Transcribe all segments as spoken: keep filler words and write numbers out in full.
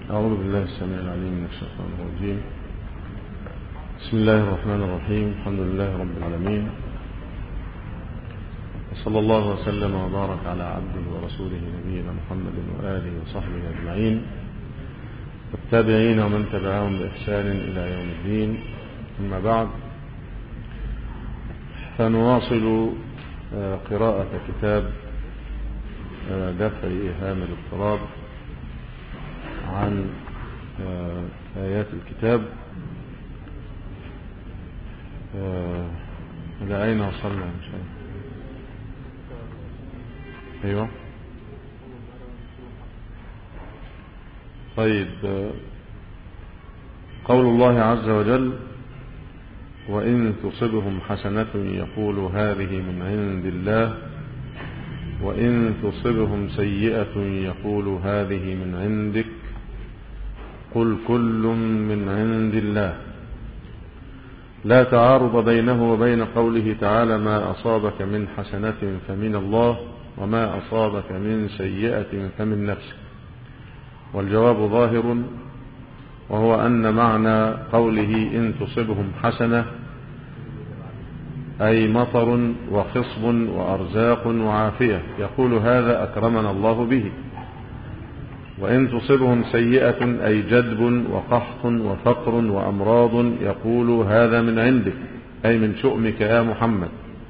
أعوذ بالله السميع العليم من الشيطان الرجيم. بسم الله الرحمن الرحيم. الحمد لله رب العالمين، وصلى الله وسلم وبارك على عبده ورسوله نبينا محمد وآله وصحبه أجمعين والتابعين ومن تبعهم بإحسان إلى يوم الدين. أما بعد، فنواصل قراءة كتاب دفع إيهام الاضطراب عن آيات الكتاب. إلى أين وصلنا إن شاء الله؟ أيوة. طيب، قول الله عز وجل: وإن تصبهم حسنة يقولوا هذه من عند الله وإن تصبهم سيئة يقولوا هذه من عندك قل كل من عند الله. لا تعارض بينه وبين قوله تعالى: ما أصابك من حسنة فمن الله وما أصابك من سيئة فمن نفسك. والجواب ظاهر، وهو أن معنى قوله إن تصبهم حسنة أي مطر وخصب وأرزاق وعافية يقول هذا أكرمنا الله به، وإن تصبهم سيئة أي جدب وقحط وفقر وأمراض يقول هذا من عندك أي من شؤمك يا محمد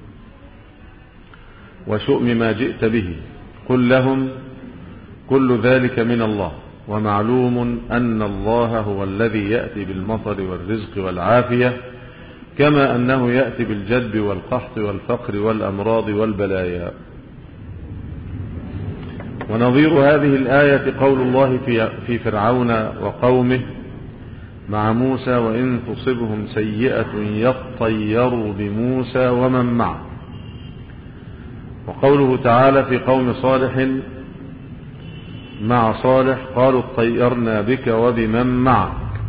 وشؤم ما جئت به. قل لهم كل ذلك من الله، ومعلوم أن الله هو الذي يأتي بالمطر والرزق والعافية، كما أنه يأتي بالجدب والقحط والفقر والأمراض والبلايا. ونظير هذه الآية قول الله في فرعون وقومه مع موسى: وإن تصبهم سيئة يطيروا بموسى ومن معه. وقوله تعالى في قوم صالح مع صالح قالوا اطيرنا بك وبمن معك.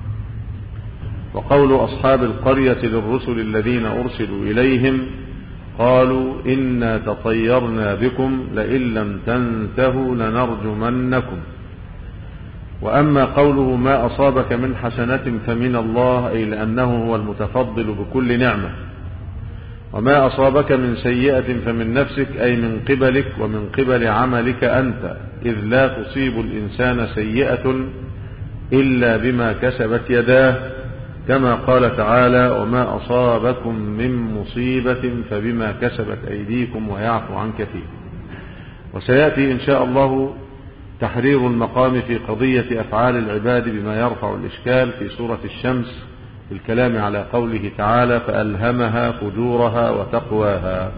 وقول أصحاب القرية للرسل الذين أرسلوا إليهم قالوا إنا تطيرنا بكم لئن لم تنتهوا لنرجمنكم. وأما قوله ما أصابك من حسنة فمن الله أي لأنه هو المتفضل بكل نعمة، وما أصابك من سيئة فمن نفسك أي من قبلك ومن قبل عملك أنت، إذ لا تصيب الإنسان سيئة إلا بما كسبت يداه، كما قال تعالى: وما أصابكم من مصيبة فبما كسبت أيديكم ويعفو عن كثير. وسيأتي إن شاء الله تحرير المقام في قضية أفعال العباد بما يرفع الإشكال في سورة الشمس في الكلام على قوله تعالى: فألهمها فجورها وتقواها.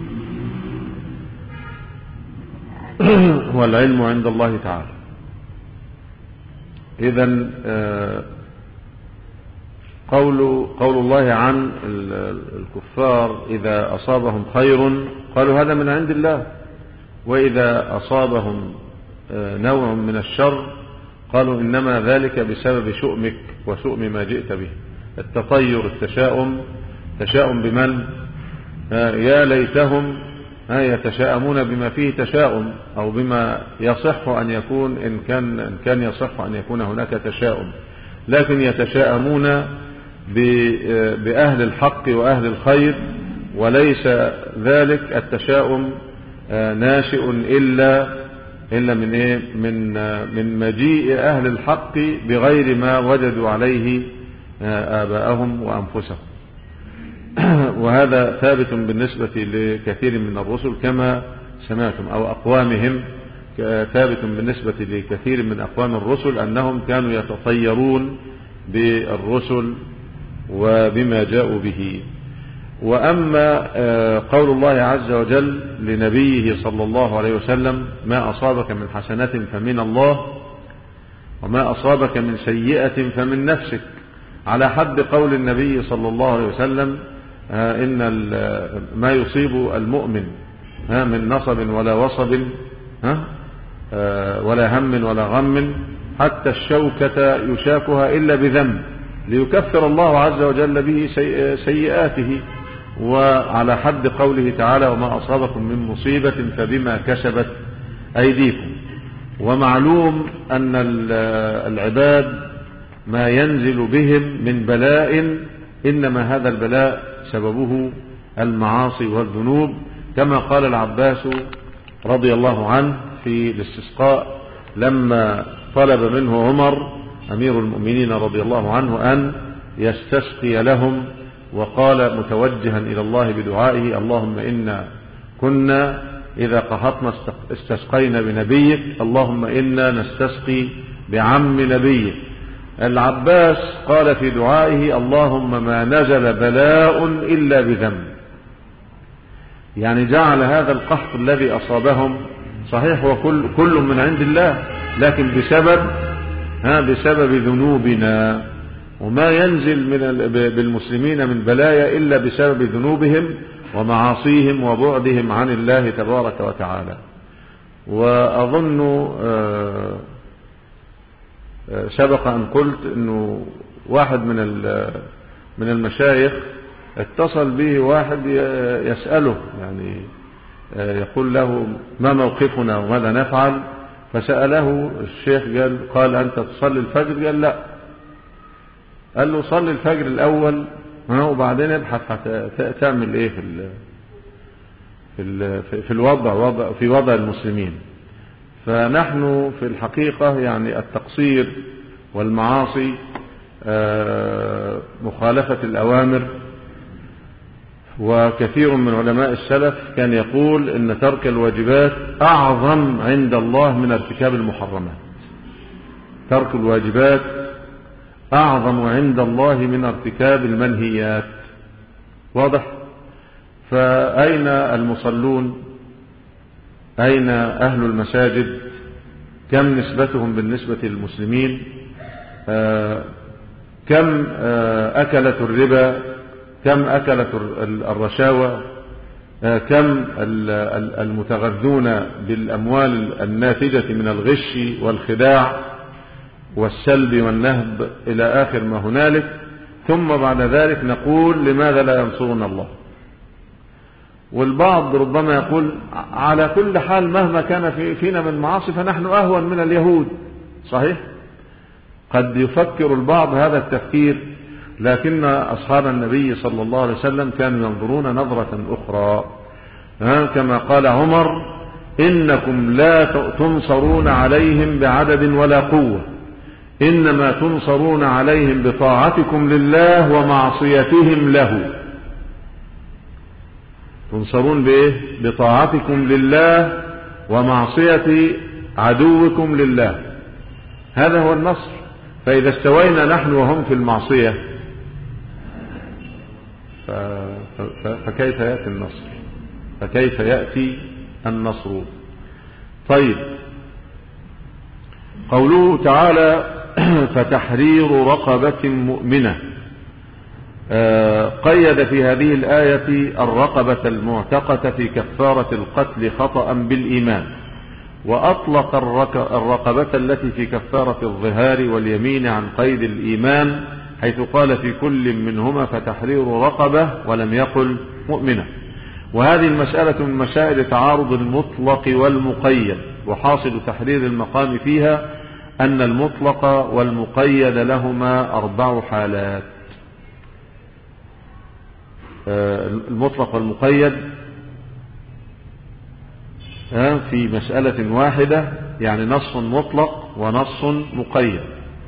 والعلم عند الله تعالى. إذن قول, قول الله عن الكفار إذا أصابهم خير قالوا هذا من عند الله، وإذا أصابهم نوع من الشر قالوا إنما ذلك بسبب شؤمك وشؤم ما جئت به. التطير التشاؤم، تشاؤم بمن؟ يا ليتهم يتشاءمون بما فيه تشاؤم، أو بما يصح أن يكون إن كان, إن كان يصح أن يكون هناك تشاؤم، لكن يتشاءمون بأهل الحق وأهل الخير، وليس ذلك التشاؤم ناشئ إلا إلا من إيه؟ من من مجيء أهل الحق بغير ما وجدوا عليه آباءهم وأنفسهم. وهذا ثابت بالنسبة لكثير من الرسل كما سمعتم، أو أقوامهم ثابت بالنسبة لكثير من أقوام الرسل أنهم كانوا يتطيرون بالرسل وبما جاءوا به. وأما قول الله عز وجل لنبيه صلى الله عليه وسلم: ما أصابك من حسنة فمن الله وما أصابك من سيئة فمن نفسك، على حد قول النبي صلى الله عليه وسلم: إن ما يصيب المؤمن من نصب ولا وصب ولا هم ولا غم حتى الشوكة يشاكها إلا بذنب ليكفر الله عز وجل به سيئاته. وعلى حد قوله تعالى: وما أصابكم من مصيبة فبما كسبت أيديكم. ومعلوم أن العباد ما ينزل بهم من بلاء إنما هذا البلاء سببه المعاصي والذنوب، كما قال العباس رضي الله عنه في الاستسقاء لما طلب منه عمر أمير المؤمنين رضي الله عنه أن يستسقي لهم، وقال متوجها إلى الله بدعائه: اللهم إنا كنا إذا قهطنا استسقينا بنبيك، اللهم إنا نستسقي بعم نبيك. العباس قال في دعائه: اللهم ما نزل بلاء إلا بذنب. يعني جعل هذا القحط الذي أصابهم صحيح وكل كل من عند الله، لكن بسبب ها بسبب ذنوبنا، وما ينزل من بالمسلمين من بلايا إلا بسبب ذنوبهم ومعاصيهم وبعدهم عن الله تبارك وتعالى. وأظن سبق أن قلت أنه واحد من من المشايخ اتصل به واحد يسأله، يعني يقول له: ما موقفنا وماذا نفعل؟ فسأله الشيخ قال قال أنت تصلي الفجر؟ قال لا. قال له: صلي الفجر الأول وبعدين ابحث تعمل ايه في ال في ال في الوضع وضع في وضع المسلمين. فنحن في الحقيقة يعني التقصير والمعاصي، مخالفة الأوامر، وكثير من علماء السلف كان يقول إن ترك الواجبات أعظم عند الله من ارتكاب المحرمات. ترك الواجبات أعظم عند الله من ارتكاب المنهيات. واضح؟ فأين المصلون؟ أين أهل المساجد؟ كم نسبتهم بالنسبة للمسلمين؟ آه كم آه أكلت الربا؟ كم أكلت الرشاوى؟ آه كم المتغذون بالأموال الناتجة من الغش والخداع والسلب والنهب إلى آخر ما هنالك؟ ثم بعد ذلك نقول: لماذا لا ينصرنا الله؟ والبعض ربما يقول: على كل حال مهما كان في فينا من معاصي فنحن أهون من اليهود. صحيح، قد يفكر البعض هذا التفكير، لكن أصحاب النبي صلى الله عليه وسلم كانوا ينظرون نظرة أخرى، كما قال عمر: إنكم لا تنصرون عليهم بعدد ولا قوة، إنما تنصرون عليهم بطاعتكم لله ومعصيتهم له. تنصرون بإيه؟ بطاعتكم لله ومعصية عدوكم لله. هذا هو النصر. فإذا استوينا نحن وهم في المعصية ف... ف... فكيف يأتي النصر؟ فكيف يأتي النصر؟ طيب، قوله تعالى: فتحرير رقبة مؤمنة، قيد في هذه الآية الرقبة المعتقة في كفارة القتل خطأ بالإيمان، وأطلق الرقبة التي في كفارة الظهار واليمين عن قيد الإيمان، حيث قال في كل منهما فتحرير رقبة ولم يقل مؤمنة. وهذه المسألة من مسائل تعارض المطلق والمقيد، وحاصل تحرير المقام فيها أن المطلق والمقيد لهما أربع حالات. المطلق والمقيد في مسألة واحدة، يعني نص مطلق ونص مقيد.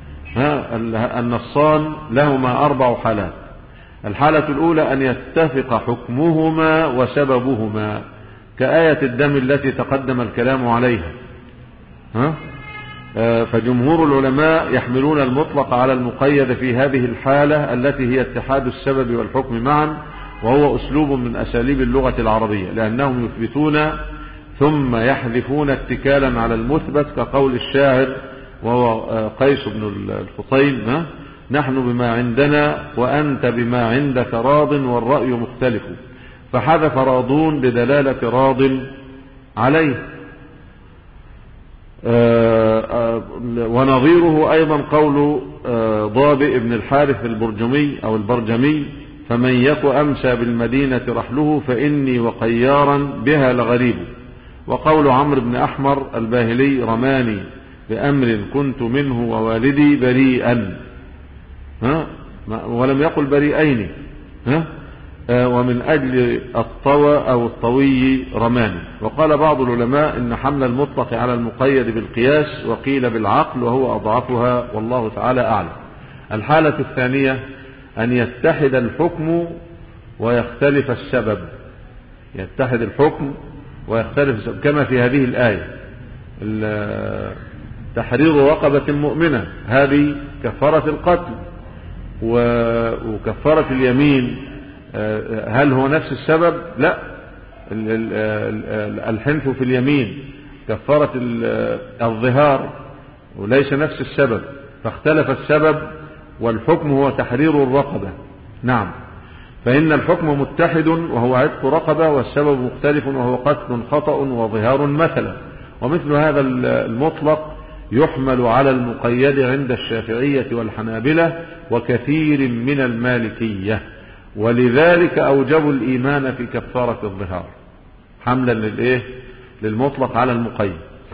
النصان لهما أربع حالات. الحالة الأولى أن يتفق حكمهما وسببهما، كآية الدم التي تقدم الكلام عليها. فجمهور العلماء يحملون المطلق على المقيد في هذه الحالة التي هي اتحاد السبب والحكم معا، وهو أسلوب من أساليب اللغة العربية، لأنهم يثبتون ثم يحذفون اتكالا على المثبت، كقول الشاعر وهو قيس بن الفطيم: نحن بما عندنا وأنت بما عندك راض والرأي مختلف، فحذف راضون بدلالة راض عليه. ونظيره أيضا قول ضابئ بن الحارث البرجمي أو البرجمي: فمن يك أمسى بالمدينة رحله فإني وقيارا بها لغريب. وقول عمرو بن أحمر الباهلي رماني بأمر كنت منه ووالدي بريئا، ها ولم يقل بريئين، ها ومن أجل الطوى أو الطوي رماني. وقال بعض العلماء إن حمل المطلق على المقيد بالقياس وقيل بالعقل وهو أضعفها والله تعالى أعلم. الحالة الثانية أن يتحد الحكم ويختلف السبب، يتحد الحكم ويختلف السبب كما في هذه الآية تحرير رقبة مؤمنة، هذه كفارة القتل وكفارة اليمين هل هو نفس السبب؟ لا، الحنف في اليمين كفارة الظهار وليس نفس السبب، فاختلف السبب والحكم هو تحرير الرقبة. نعم، فإن الحكم متحد وهو عتق رقبة، والسبب مختلف وهو قتل خطأ وظهار مثلا. ومثل هذا المطلق يحمل على المقيد عند الشافعية والحنابلة وكثير من المالكية، ولذلك أوجبوا الإيمان في كفارة الظهار حملا للإيه؟ للمطلق على المقيد،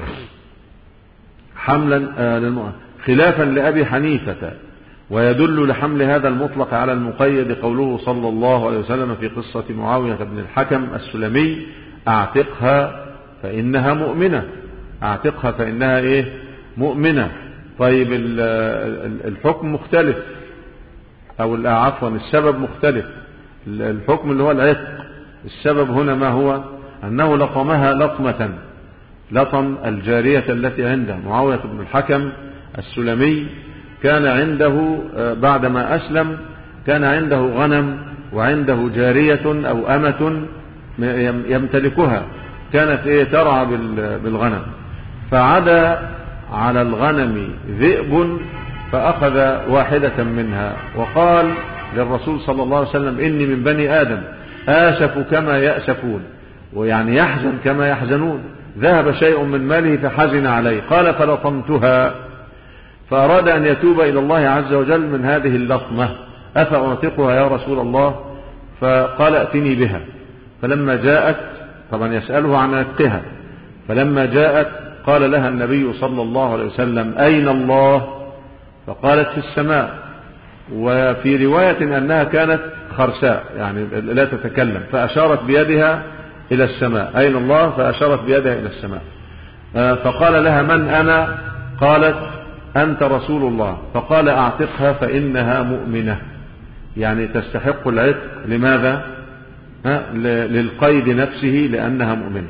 حملا آه للم... خلافا لأبي حنيفة. ويدل لحمل هذا المطلق على المقيد قوله صلى الله عليه وسلم في قصة معاوية بن الحكم السلمي: اعتقها فإنها مؤمنة، اعتقها فإنها إيه؟ مؤمنة. طيب الحكم مختلف، أو عفوا السبب مختلف. الحكم اللي هو العتق، السبب هنا ما هو؟ أنه لطمها لطمة، لطم الجارية التي عنده. معاوية بن الحكم السلمي كان عنده بعدما أسلم كان عنده غنم وعنده جارية أو أمة يمتلكها، كانت إيه؟ ترعى بالغنم، فعدا على الغنم ذئب فأخذ واحدة منها وقال للرسول صلى الله عليه وسلم: إني من بني آدم آسف كما يأسفون، ويعني يحزن كما يحزنون. ذهب شيء من ماله فحزن عليه، قال: فلطمتها، فأراد أن يتوب إلى الله عز وجل من هذه اللطمة، أفأعتقها يا رسول الله؟ فقال: ائتني بها. فلما جاءت، طبعا يسأله عن عتقها، فلما جاءت قال لها النبي صلى الله عليه وسلم: أين الله؟ فقالت: في السماء. وفي رواية أنها كانت خرساء يعني لا تتكلم، فأشارت بيدها إلى السماء: أين الله؟ فأشارت بيدها إلى السماء. فقال لها: من أنا؟ قالت: أنت رسول الله. فقال: أعتقها فإنها مؤمنة، يعني تستحق العتق. لماذا؟ للقيد نفسه، لأنها مؤمنة.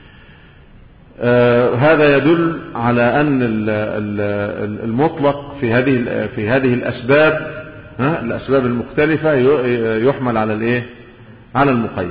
آه هذا يدل على أن المطلق في هذه في هذه الأسباب، ها الأسباب المختلفة يحمل على الإيه؟ على المقيد.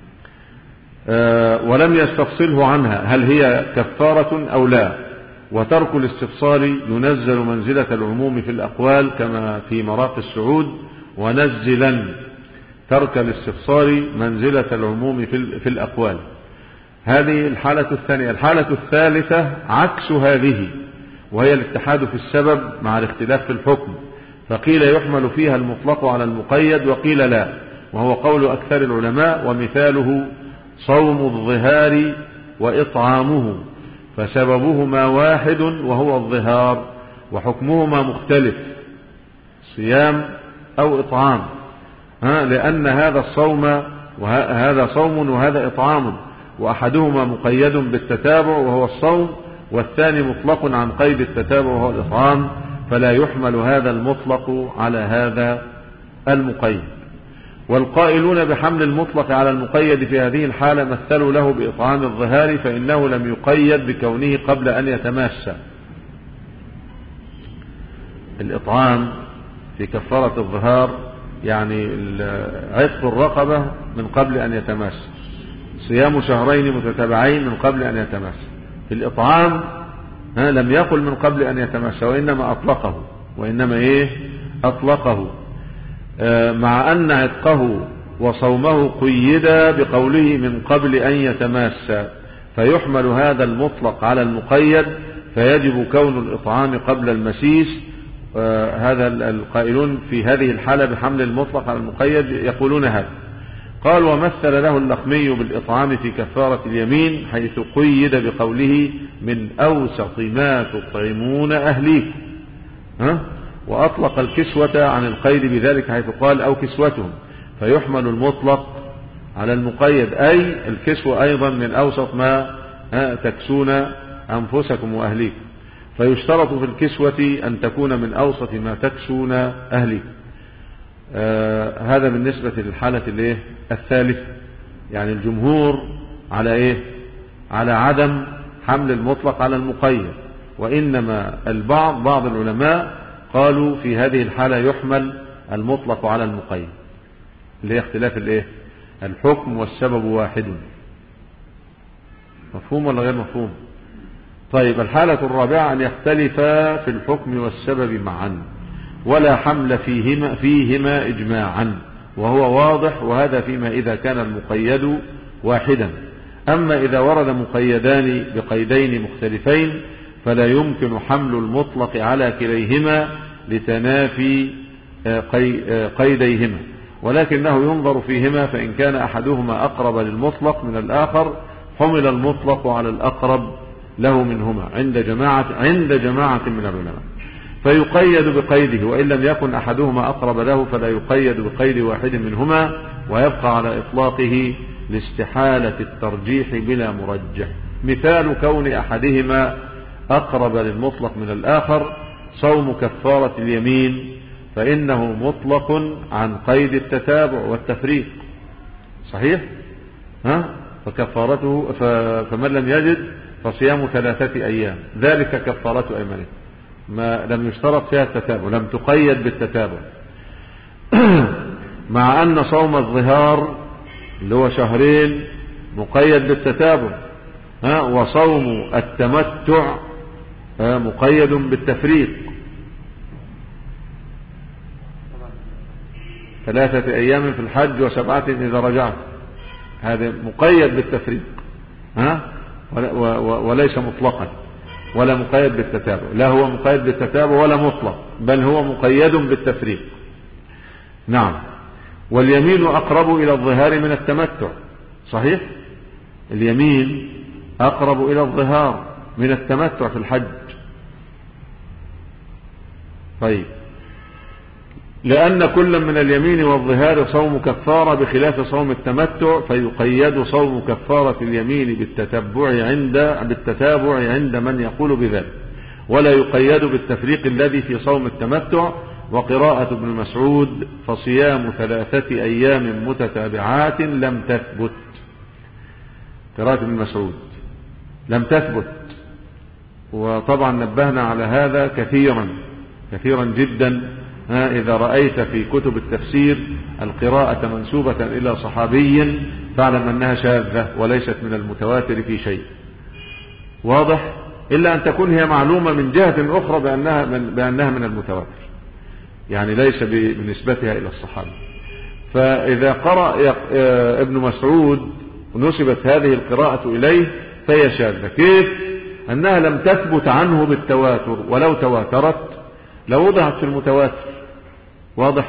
آه ولم يستفصله عنها هل هي كفارة أو لا. وترك الاستفصال ينزل منزلة العموم في الأقوال كما في مراقي السعود: ونزلا ترك الاستفصال منزلة العموم في الأقوال. هذه الحالة الثانية. الحالة الثالثة عكس هذه، وهي الاتحاد في السبب مع الاختلاف في الحكم، فقيل يحمل فيها المطلق على المقيد وقيل لا، وهو قول أكثر العلماء. ومثاله صوم الظهار وإطعامه، فسببهما واحد وهو الظهار، وحكمهما مختلف، صيام أو إطعام، ها لأن هذا الصوم وهذا صوم وهذا إطعام، وأحدهما مقيد بالتتابع وهو الصوم، والثاني مطلق عن قيد التتابع وهو الإطعام، فلا يحمل هذا المطلق على هذا المقيد. والقائلون بحمل المطلق على المقيد في هذه الحالة مثلوا له بإطعام الظهار، فإنه لم يقيد بكونه قبل أن يتماسى. الإطعام في كفارة الظهار يعني عتق الرقبة من قبل أن يتماسى، صيام شهرين متتابعين من قبل أن يتماسى. في الإطعام ها لم يقل من قبل أن يتماسى، وإنما أطلقه، وإنما إيه أطلقه، آه مع أن عتقه وصومه قيدا بقوله من قبل أن يتماسى، فيحمل هذا المطلق على المقيد، فيجب كون الإطعام قبل المسيس. آه هذا القائلون في هذه الحالة بحمل المطلق على المقيد يقولون هذا. قال ومثل له اللخمي بالإطعام في كفارة اليمين حيث قيد بقوله من أوسط ما تطعمون أهليكم، ها؟ وأطلق الكسوة عن القيد بذلك حيث قال أو كسوتهم، فيحمل المطلق على المقيد، أي الكسوة أيضا من أوسط ما تكسون أنفسكم وأهليكم، فيشترط في الكسوة أن تكون من أوسط ما تكسون أهليكم. آه هذا بالنسبة للحالة الايه الثالث. يعني الجمهور على ايه على عدم حمل المطلق على المقيد، وإنما البعض بعض العلماء قالوا في هذه الحالة يحمل المطلق على المقيد، اللي هي اختلاف الايه الحكم والسبب واحد. مفهوم ولا غير مفهوم؟ طيب الحالة الرابعة أن يختلفا في الحكم والسبب معا ولا حمل فيهما, فيهما إجماعا، وهو واضح، وهذا فيما إذا كان المقيد واحدا. أما إذا ورد مقيدان بقيدين مختلفين فلا يمكن حمل المطلق على كليهما لتنافي قيديهما، ولكنه ينظر فيهما، فإن كان أحدهما أقرب للمطلق من الآخر حمل المطلق على الأقرب له منهما عند جماعة, عند جماعة من العلماء، فيقيد بقيده، وإن لم يكن أحدهما أقرب له فلا يقيد بقيد واحد منهما، ويبقى على إطلاقه لاستحالة الترجيح بلا مرجح. مثال كون أحدهما أقرب للمطلق من الآخر صوم كفارة اليمين، فإنه مطلق عن قيد التتابع والتفريق، صحيح؟ ها؟ فكفارته فمن لم يجد فصيام ثلاثة أيام، ذلك كفارة أيمانه، ما لم يشترط فيها التتابع، لم تقيد بالتتابع. مع أن صوم الظهار اللي هو شهرين مقيد بالتتابع، ها؟ وصوم التمتع مقيد بالتفريق، ثلاثة أيام في الحج وسبعة إذا رجعت، هذا مقيد بالتفريق، ها؟ وليس مطلقا ولا مقيد بالتتابع، لا هو مقيد بالتتابع ولا مطلق، بل هو مقيد بالتفريق. نعم. واليمين أقرب إلى الظهار من التمتع، صحيح؟ اليمين أقرب إلى الظهار من التمتع في الحج. طيب، لأن كل من اليمين والظهار صوم كفارة بخلاف صوم التمتع، فيقيد صوم كفارة اليمين بالتتبع عند بالتتابع عند من يقول بذلك، ولا يقيد بالتفريق الذي في صوم التمتع. وقراءة ابن مسعود فصيام ثلاثة أيام متتابعات لم تثبت، قراءة ابن مسعود لم تثبت، وطبعا نبهنا على هذا كثيرا كثيرا جدا. إذا رأيت في كتب التفسير القراءة منسوبة إلى صحابي فاعلم أنها شاذة وليست من المتواتر في شيء، واضح، إلا أن تكون هي معلومة من جهة أخرى بأنها من, بأنها من المتواتر، يعني ليس بنسبتها إلى الصحابة. فإذا قرأ ابن مسعود ونسبت هذه القراءة إليه فهي شاذة. كيف؟ أنها لم تثبت عنه بالتواتر، ولو تواترت لوضعت في المتواتر، واضح.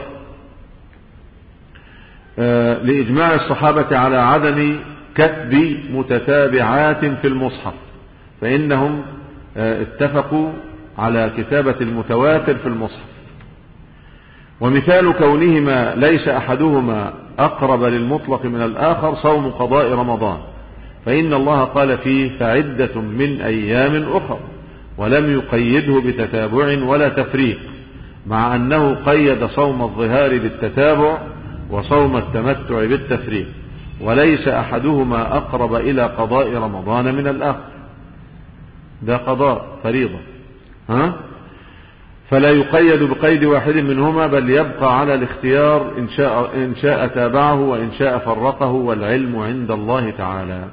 آه لإجماع الصحابة على عدم كتب متتابعات في المصحف، فإنهم آه اتفقوا على كتابة المتواتر في المصحف. ومثال كونهما ليس أحدهما أقرب للمطلق من الآخر صوم قضاء رمضان، فإن الله قال فيه فعدة من أيام أخر، ولم يقيده بتتابع ولا تفريق، مع أنه قيد صوم الظهار بالتتابع وصوم التمتع بالتفريق، وليس أحدهما أقرب إلى قضاء رمضان من الآخر، ده قضاء فريضة، ها؟ فلا يقيد بقيد واحد منهما، بل يبقى على الاختيار إن شاء, إن شاء تابعه وإن شاء فرقه، والعلم عند الله تعالى.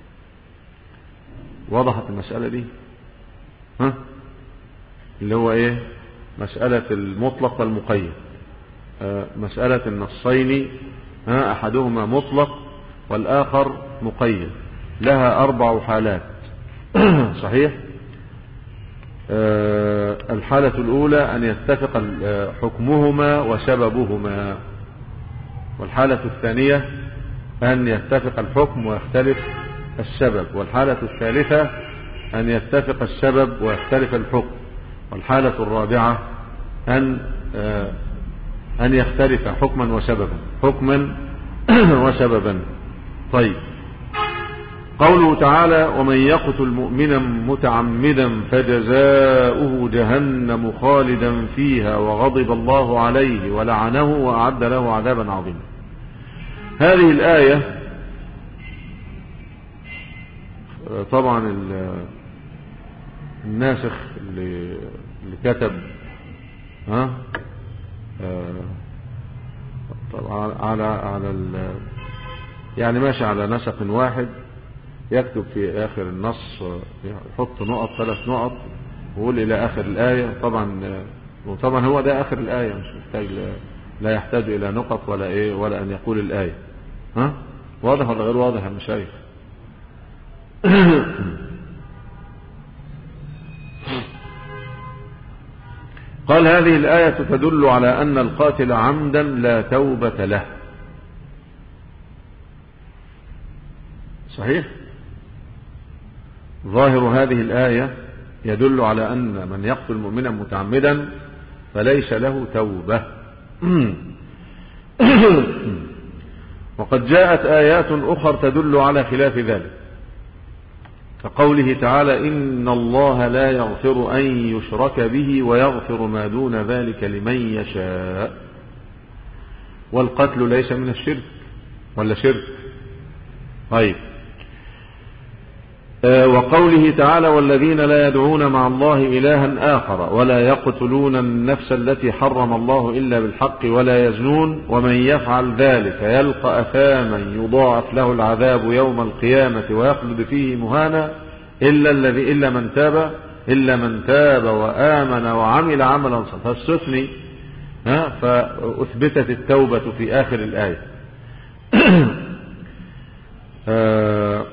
وضحت المسألة دي؟ ها؟ اللي هو ايه؟ مسألة المطلق والمقيد، آه مسألة النصين، ها؟ أحدهما مطلق والآخر مقيد، لها أربع حالات. صحيح؟ آه الحالة الأولى أن يتفق حكمهما وسببهما، والحالة الثانية أن يتفق الحكم ويختلف السبب، والحالة الثالثة أن يتفق السبب ويختلف الحكم، والحالة الرابعة أن أن يختلف حكما وسببا حكما وسببا. طيب، قوله تعالى: ومن يقتل مؤمنا متعمدا فجزاؤه جهنم خالدا فيها وغضب الله عليه ولعنه وأعد له عذابا عظيما. هذه الآية طبعا الناسخ اللي, اللي كتب ها طبعا على على يعني ماشي على نسق واحد، يكتب في آخر النص يحط نقط ثلاث نقط ويقول إلى آخر الآية. طبعا وطبعا هو ده آخر الآية، مش محتاج، لا يحتاج إلى نقط ولا إيه ولا أن يقول الآية. ها واضح ولا غير واضح يا مشايخ؟ قال: هذه الآية تدل على أن القاتل عمدا لا توبة له. صحيح؟ ظاهر هذه الآية يدل على أن من يقتل مؤمنا متعمدا فليس له توبة. وقد جاءت آيات أخرى تدل على خلاف ذلك، كقوله تعالى: إن الله لا يغفر أن يشرك به ويغفر ما دون ذلك لمن يشاء. والقتل ليس من الشرك ولا شرك؟ طيب. وقوله تعالى: والذين لا يدعون مع الله إلها آخر ولا يقتلون النفس التي حرم الله إلا بالحق ولا يزنون ومن يفعل ذلك يلقى أثاما يضاعف له العذاب يوم القيامة ويخلد فيه مهانا إلا الذي إلا من تاب إلا من تاب وآمن وعمل عملا صالحا. فاستثني ها فأثبتت التوبة في آخر الآية. آه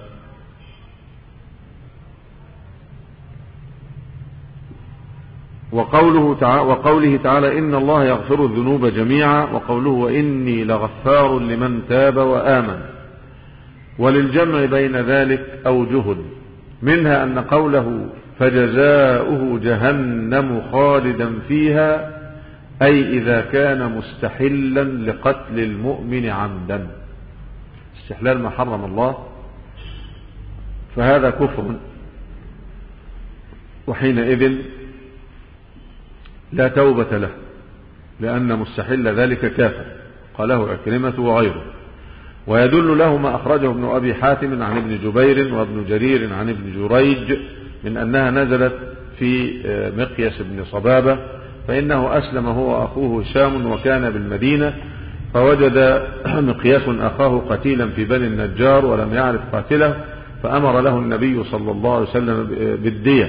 وقوله تعالى, وقوله تعالى: إن الله يغفر الذنوب جميعا، وقوله: وإني لغفار لمن تاب وآمن. وللجمع بين ذلك أوجه، منها أن قوله فجزاؤه جهنم خالدا فيها أي إذا كان مستحلا لقتل المؤمن عمدا، استحلال ما حرم الله، فهذا كفر، وحينئذ لا توبة له، لأن مستحل ذلك كافر، قاله عكرمة وغيره. ويدل له ما أخرجه ابن أبي حاتم عن ابن جبير وابن جرير عن ابن جريج من أنها نزلت في مقياس بن صبابة، فإنه أسلم هو وأخوه هشام وكان بالمدينة، فوجد مقياس أخاه قتيلا في بني النجار ولم يعرف قاتله، فأمر له النبي صلى الله عليه وسلم بالدية،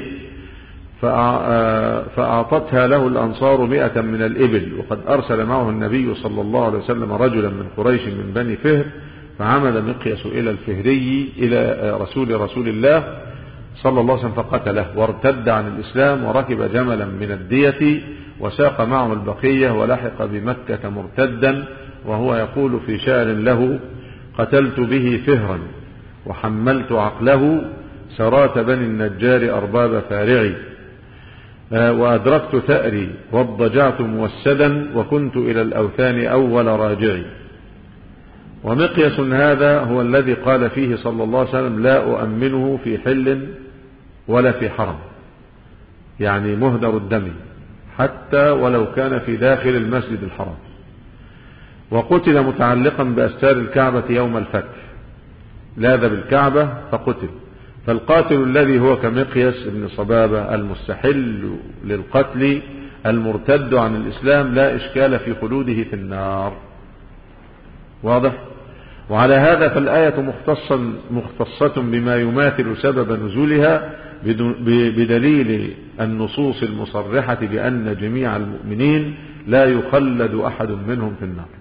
فأعطتها له الأنصار مئة من الإبل. وقد أرسل معه النبي صلى الله عليه وسلم رجلا من قريش من بني فهر، فعمد مقياس إلى الفهري إلى رسول رسول الله صلى الله عليه وسلم فقتله، وارتد عن الإسلام وركب جملا من الدية وساق معه البقية، ولحق بمكة مرتدا وهو يقول في شعر له: قتلت به فهرا وحملت عقله سرات بني النجار أرباب فارعي، وأدركت ثأري واضجعت موسدا وكنت إلى الأوثان أول راجعي. ومقياس هذا هو الذي قال فيه صلى الله عليه وسلم: لا أؤمنه في حل ولا في حرم، يعني مهدر الدم حتى ولو كان في داخل المسجد الحرام. وقتل متعلقا بأستار الكعبة يوم الفتح، لاذ بالكعبة فقتل. فالقاتل الذي هو كمقياس ابن صبابة المستحل للقتل المرتد عن الإسلام لا إشكال في خلوده في النار. واضح؟ وعلى هذا فالآية مختصة, مختصة بما يماثل سبب نزولها بدليل النصوص المصرحة بأن جميع المؤمنين لا يخلد أحد منهم في النار.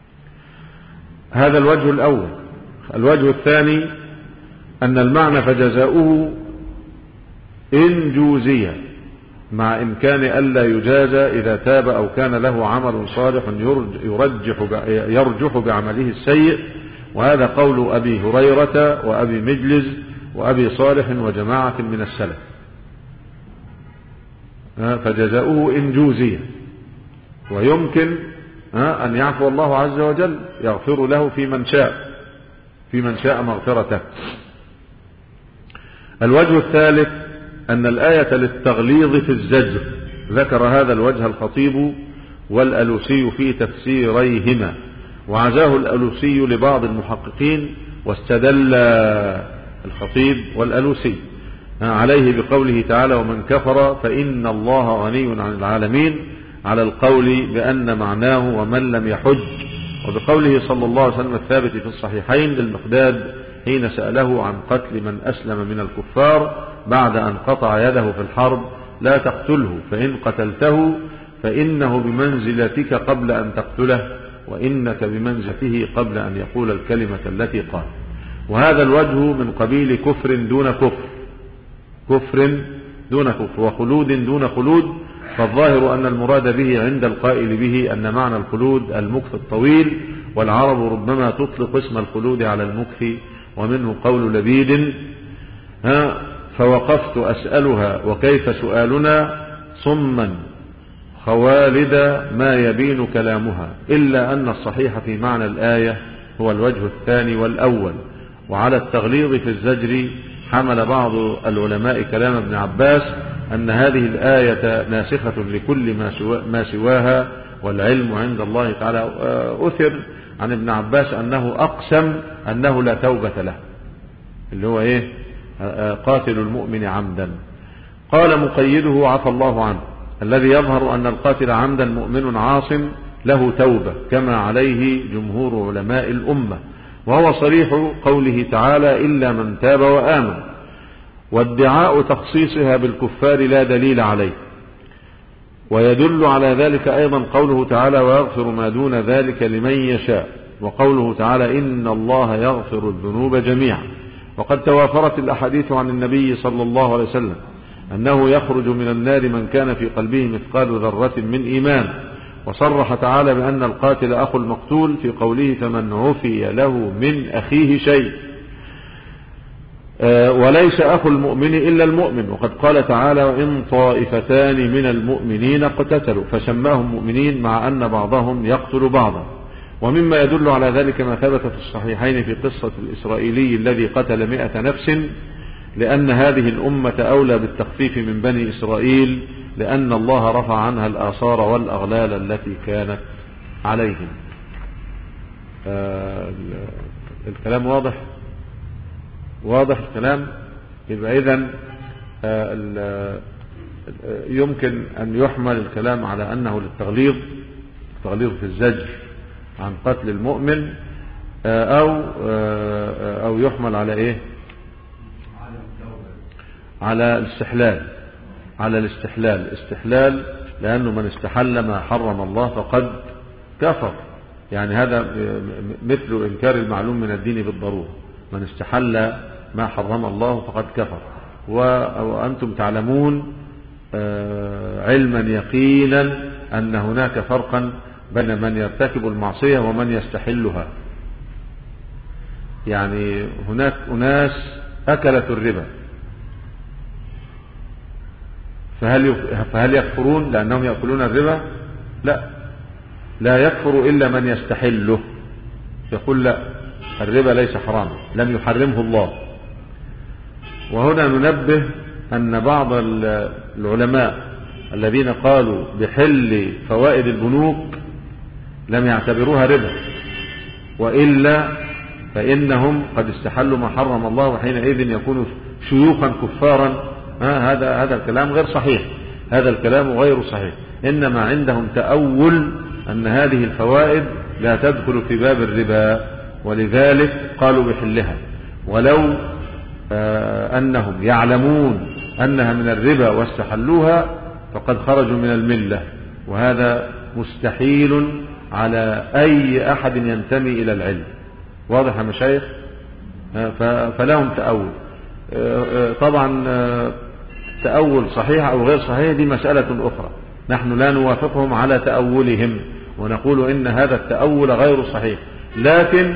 هذا الوجه الأول. الوجه الثاني أن المعنى فجزاؤه إن جوزي، مع إمكان ألا يجازى إذا تاب أو كان له عمل صالح يرجح يرجح بعمله السيء وهذا قول أبي هريرة وأبي مجلس وأبي صالح وجماعة من السلف، فجزاؤه إن جوزي، ويمكن أن يعفو الله عز وجل يغفر له في من شاء في من شاء مغفرته. الوجه الثالث أن الآية للتغليظ في الزجر، ذكر هذا الوجه الخطيب والألوسي في تفسيريهما، وعزاه الألوسي لبعض المحققين، واستدل الخطيب والألوسي عليه بقوله تعالى ومن كفر فإن الله غني عن العالمين، على القول بأن معناه ومن لم يحج، وبقوله صلى الله عليه وسلم الثابت في الصحيحين للمقداد حين سأله عن قتل من أسلم من الكفار بعد أن قطع يده في الحرب لا تقتله، فإن قتلته فإنه بمنزلتك قبل أن تقتله، وإنك بمنزلته قبل أن يقول الكلمة التي قال. وهذا الوجه من قبيل كفر دون كفر كفر دون كفر وخلود دون خلود، فالظاهر أن المراد به عند القائل به أن معنى الخلود المكث الطويل، والعرب ربما تطلق اسم الخلود على المكث، ومنه قول لبيد ها فوقفت أسألها وكيف سؤالنا صما خوالد ما يبين كلامها، إلا أن الصحيح في معنى الآية هو الوجه الثاني والأول. وعلى التغليظ في الزجر حمل بعض العلماء كلام ابن عباس أن هذه الآية ناسخة لكل ما, سوا ما سواها، والعلم عند الله تعالى. أثر عن ابن عباس أنه أقسم أنه لا توبة له، اللي هو إيه قاتل المؤمن عمدا. قال مقيده عفى الله عنه، الذي يظهر أن القاتل عمدا مؤمن عاصم له توبة كما عليه جمهور علماء الأمة، وهو صريح قوله تعالى إلا من تاب وآمن. وادعاء تخصيصها بالكفار لا دليل عليه، ويدل على ذلك أيضا قوله تعالى ويغفر ما دون ذلك لمن يشاء، وقوله تعالى إن الله يغفر الذنوب جميعا. وقد توافرت الأحاديث عن النبي صلى الله عليه وسلم أنه يخرج من النار من كان في قلبه مثقال ذرة من إيمان، وصرح تعالى بأن القاتل أخو المقتول في قوله فمن عفي له من أخيه شيء، وليس أخو المؤمن إلا المؤمن. وقد قال تعالى وإن طائفتان من المؤمنين اقتتلوا فسماهم مؤمنين مع أن بعضهم يقتل بعضا. ومما يدل على ذلك ما ثبت في الصحيحين في قصة الإسرائيلي الذي قتل مئة نفس، لأن هذه الأمة أولى بالتخفيف من بني إسرائيل، لأن الله رفع عنها الآثار والأغلال التي كانت عليهم. آه الكلام واضح واضح الكلام. يبقى إذن آه يمكن أن يحمل الكلام على أنه للتغليظ التغليظ في الزجر عن قتل المؤمن، آه أو آه أو يحمل على إيه على الاستحلال على الاستحلال استحلال لأنه من استحل ما حرم الله فقد كفر. يعني هذا مثل إنكار المعلوم من الدين بالضرورة، من استحل ما حرم الله فقد كفر. وأنتم تعلمون علما يقينا أن هناك فرقا بين من يرتكب المعصية ومن يستحلها. يعني هناك أناس أكلت الربا، فهل فهل يكفرون لأنهم يأكلون الربا؟ لا، لا يكفر إلا من يستحله، يقول لا الربا ليس حرام لم يحرمه الله. وهنا ننبه أن بعض العلماء الذين قالوا بحل فوائد البنوك لم يعتبروها ربا، وإلا فإنهم قد استحلوا ما حرم الله، وحينئذ يكونوا شيوخا كفارا. آه هذا هذا الكلام غير صحيح، هذا الكلام غير صحيح. إنما عندهم تأول أن هذه الفوائد لا تدخل في باب الربا، ولذلك قالوا بحلها. ولو آه أنهم يعلمون أنها من الربا واستحلوها فقد خرجوا من الملة، وهذا مستحيل على أي أحد ينتمي إلى العلم. واضح يا مشايخ؟ آه فلهم تأول. آه طبعا آه تأول صحيح أو غير صحيح دي مسألة أخرى، نحن لا نوافقهم على تأولهم ونقول إن هذا التأول غير صحيح، لكن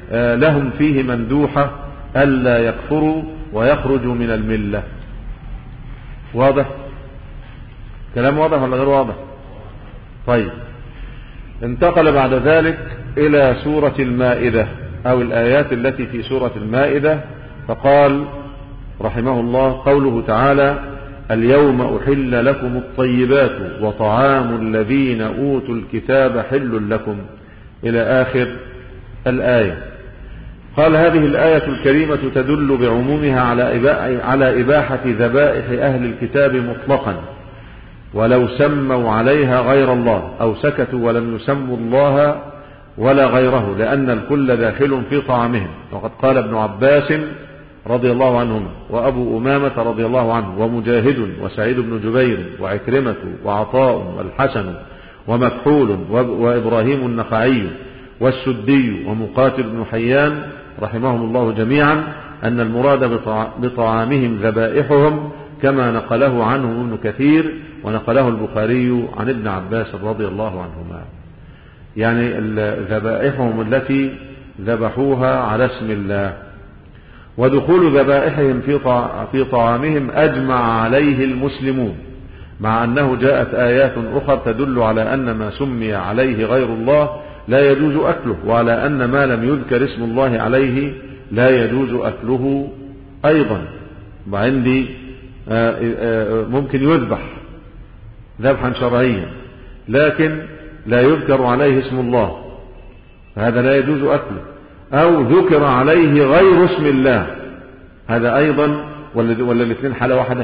لهم فيه مندوحة ألا يكفروا ويخرجوا من الملة. واضح؟ كلام واضح ولا غير واضح؟ طيب، انتقل بعد ذلك إلى سورة المائدة أو الآيات التي في سورة المائدة، فقال رحمه الله: قوله تعالى: اليوم أحل لكم الطيبات وطعام الذين أوتوا الكتاب حل لكم، إلى آخر الآية. قال: هذه الآية الكريمة تدل بعمومها على إباحة ذبائح أهل الكتاب مطلقا، ولو سموا عليها غير الله أو سكتوا ولم يسموا الله ولا غيره، لأن الكل داخل في طعامهم. وقد قال ابن عباس رضي الله عنهما وأبو أمامة رضي الله عنه ومجاهد وسعيد بن جبير وعكرمة وعطاء والحسن ومكحول وإبراهيم النخعي والسدي ومقاتل بن حيان رحمهم الله جميعا أن المراد بطعامهم ذبائحهم، كما نقله عنه ابن كثير ونقله البخاري عن ابن عباس رضي الله عنهما، يعني ذبائحهم التي ذبحوها على اسم الله. ودخول ذبائحهم في طعامهم أجمع عليه المسلمون، مع أنه جاءت آيات أخرى تدل على أن ما سمي عليه غير الله لا يجوز أكله، وعلى أن ما لم يذكر اسم الله عليه لا يجوز أكله أيضا. وعندي ممكن يذبح ذبحا شرعيا لكن لا يذكر عليه اسم الله، فهذا لا يجوز أكله، أو ذكر عليه غير اسم الله، هذا أيضا، ولا, ولا الاثنين حالة واحدة؟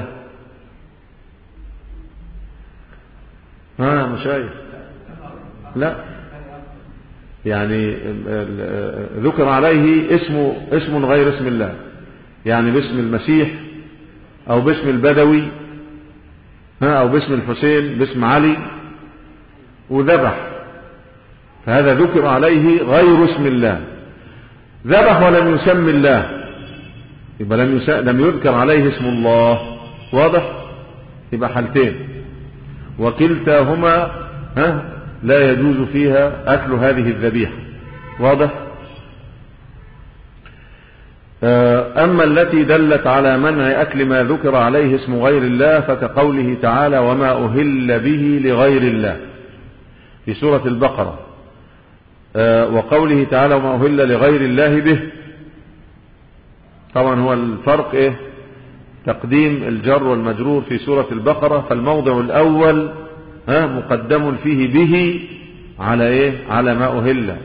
ها مشايخ؟ لا، يعني ذكر عليه اسم اسم غير اسم الله، يعني باسم المسيح أو باسم البدوي أو باسم الحسين باسم علي وذبح، فهذا ذكر عليه غير اسم الله. ذبح ولم يسمي الله، يبقى لم, لم يذكر عليه اسم الله. واضح؟ يبقى حالتين، وكلتاهما ها لا يجوز فيها أكل هذه الذبيحة. واضح؟ أما التي دلت على منع أكل ما ذكر عليه اسم غير الله فكقوله تعالى: وما أهل به لغير الله في سورة البقرة، وقوله تعالى: وما أهل لغير الله به. طبعا هو الفرق إيه؟ تقديم الجر والمجرور في سورة البقرة، فالموضع الأول ها مقدم فيه به على إيه؟ على ما أهل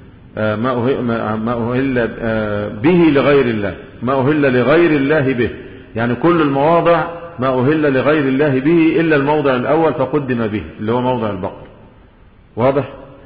ما أهل به لغير الله، ما أهل لغير الله به، يعني كل المواضع ما أهل لغير الله به إلا الموضع الأول فقدم به اللي هو موضع البقر. واضح؟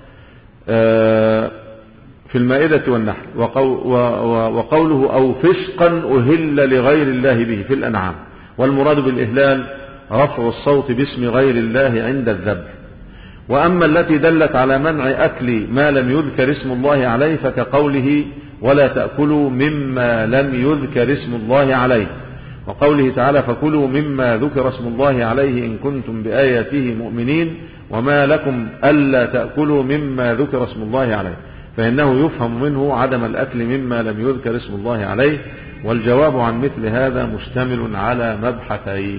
في المائدة والنحل. وقوله أو فسقا أهل لغير الله به في الأنعام، والمراد بالإهلال رفع الصوت باسم غير الله عند الذبح. وأما التي دلت على منع أكل ما لم يذكر اسم الله عليه فكقوله: ولا تأكلوا مما لم يذكر اسم الله عليه، وقوله تعالى: فكلوا مما ذكر اسم الله عليه إن كنتم بآياته مؤمنين، وما لكم ألا تأكلوا مما ذكر اسم الله عليه، فإنه يفهم منه عدم الأكل مما لم يذكر اسم الله عليه. والجواب عن مثل هذا مشتمل على مبحثين.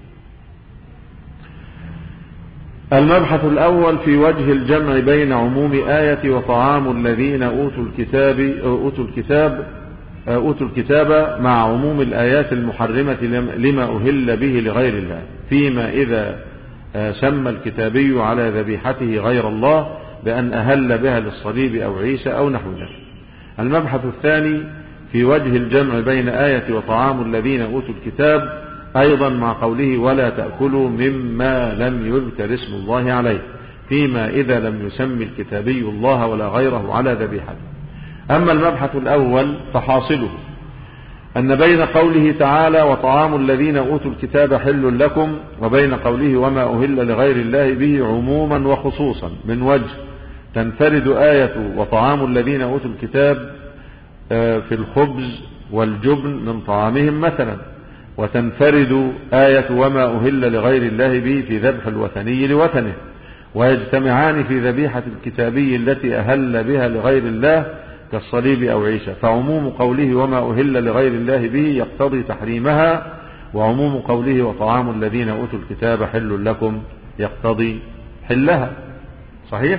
المبحث الأول في وجه الجمع بين عموم آية وطعام الذين أوتوا الكتاب أوتوا الكتاب أوتوا الكتاب مع عموم الآيات المحرمة لما أهل به لغير الله، فيما إذا سمى الكتابي على ذبيحته غير الله بأن أهل بها للصليب أو عيسى أو نحو ذلك. المبحث الثاني في وجه الجمع بين آية وطعام الذين أوتوا الكتاب أيضا مع قوله: ولا تأكلوا مما لم يذكر اسم الله عليه، فيما إذا لم يسمي الكتابي الله ولا غيره على ذبيحته. أما المبحث الأول فحاصله أن بين قوله تعالى: وطعام الذين أوتوا الكتاب حل لكم، وبين قوله: وما أهل لغير الله به عموما وخصوصا، من وجه تنفرد آية وطعام الذين أوتوا الكتاب في الخبز والجبن من طعامهم مثلا، وتنفرد آية وما أهل لغير الله به في ذبح الوثني لوثنه، ويجتمعان في ذبيحة الكتابي التي أهل بها لغير الله كالصليب أو عيسى، فعموم قوله وما أهل لغير الله به يقتضي تحريمها، وعموم قوله وطعام الذين أوتوا الكتاب حل لكم يقتضي حلها. صحيح؟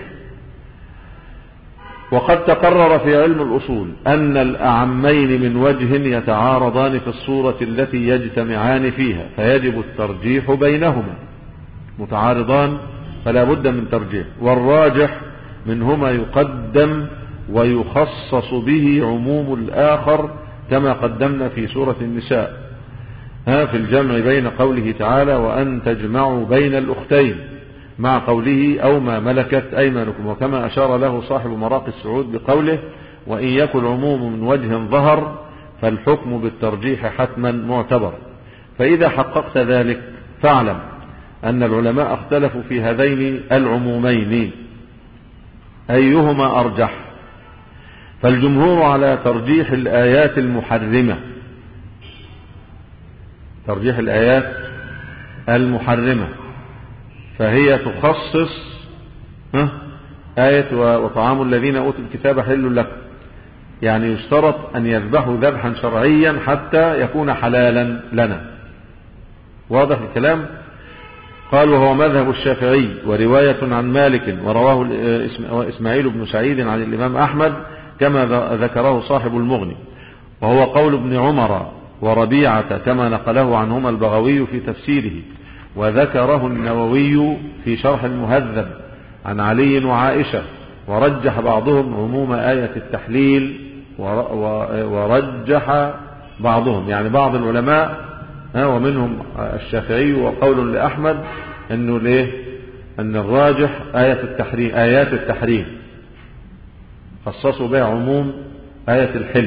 وقد تقرر في علم الأصول أن الأعمين من وجه يتعارضان في الصورة التي يجتمعان فيها، فيجب الترجيح بينهما. متعارضان فلا بد من ترجيح، والراجح منهما يقدم ويخصص به عموم الآخر كما قدمنا في سورة النساء ها في الجمع بين قوله تعالى وأن تجمعوا بين الأختين مع قوله أو ما ملكت أيمانكم، وكما أشار له صاحب مراقي السعود بقوله وإن يكن عموم من وجه ظهر فالحكم بالترجيح حتما معتبر. فإذا حققت ذلك فاعلم أن العلماء اختلفوا في هذين العمومين أيهما أرجح، فالجمهور على ترجيح الآيات المحرمة، ترجيح الآيات المحرمة، فهي تخصص آية وطعام الذين أوتوا الكتاب حل لكم، يعني يشترط أن يذبحوا ذبحا شرعيا حتى يكون حلالا لنا. واضح الكلام؟ قال وهو مذهب الشافعي ورواية عن مالك، ورواه إسماعيل بن سعيد عن الإمام أحمد كما ذكره صاحب المغني، وهو قول ابن عمر وربيعة كما نقله عنهما البغوي في تفسيره، وذكره النووي في شرح المهذب عن علي وعائشة، ورجح بعضهم عموم آية التحليل، ورجح بعضهم يعني بعض العلماء ومنهم الشافعي وقول لأحمد أنه ليه أن الراجح آية التحريم، آيات التحريم خصصوا بها عموم آية الحل،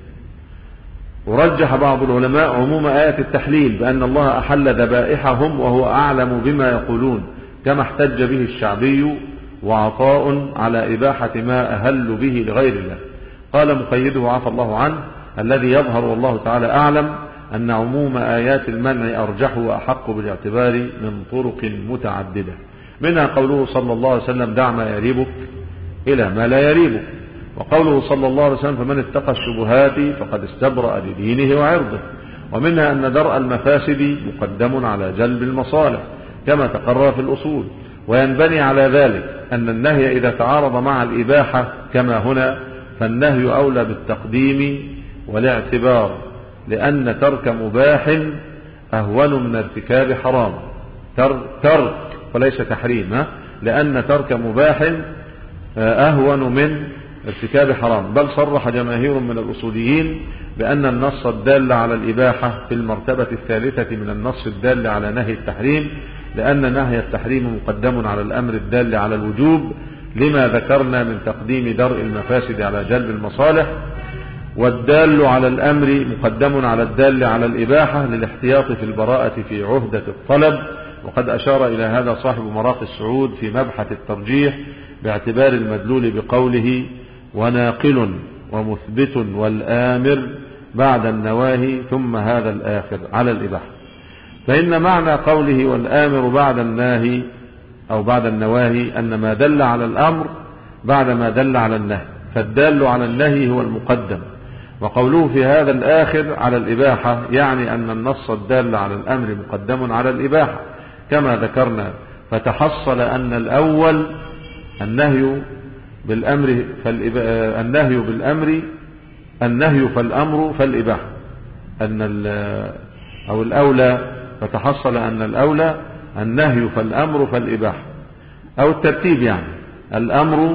ورجح بعض العلماء عموم آية التحليل بأن الله أحل ذبائحهم وهو أعلم بما يقولون، كما احتج به الشعبي وعطاء على إباحة ما أهل به لغير الله. قال مقيده عفى الله عنه الذي يظهر والله تعالى أعلم أن عموم آيات المنع أرجح وأحق بالاعتبار من طرق متعددة، منها قوله صلى الله عليه وسلم دع ما يريبك إلى ما لا يريبك، وقوله صلى الله عليه وسلم فمن اتقى الشبهات فقد استبرأ لدينه وعرضه، ومنها أن درء المفاسد مقدم على جلب المصالح كما تقرر في الأصول، وينبني على ذلك أن النهي إذا تعارض مع الإباحة كما هنا فالنهي أولى بالتقديم والاعتبار، لأن ترك مباح أهون من ارتكاب حرام، ترك وليس تحريم، لأن ترك مباح أهون من ارتكاب حرام، بل صرح جماهير من الأصوليين بأن النص الدال على الإباحة في المرتبة الثالثة من النص الدال على نهي التحريم، لأن نهي التحريم مقدم على الأمر الدال على الوجوب لما ذكرنا من تقديم درء المفاسد على جلب المصالح، والدال على الأمر مقدم على الدال على الإباحة للاحتياط في البراءة في عهدة الطلب. وقد أشار إلى هذا صاحب مراقي السعود في مبحث الترجيح باعتبار المدلول بقوله وناقل ومثبت والآمر بعد النواهي ثم هذا الآخر على الإباحة، فإن معنى قوله والآمر بعد الناهي أو بعد النواهي أن ما دل على الأمر بعد ما دل على النهي، فالدال على النهي هو المقدم، وقوله في هذا الآخر على الإباحة يعني أن النص الدال على الأمر مقدم على الإباحة كما ذكرنا، فتحصل أن الأول النهي بالأمر النهي بالأمر النهي فالأمر فالإباحة، أن أو الأولى فتحصل أن الأولى النهي فالأمر فالإباحة، أو الترتيب يعني الأمر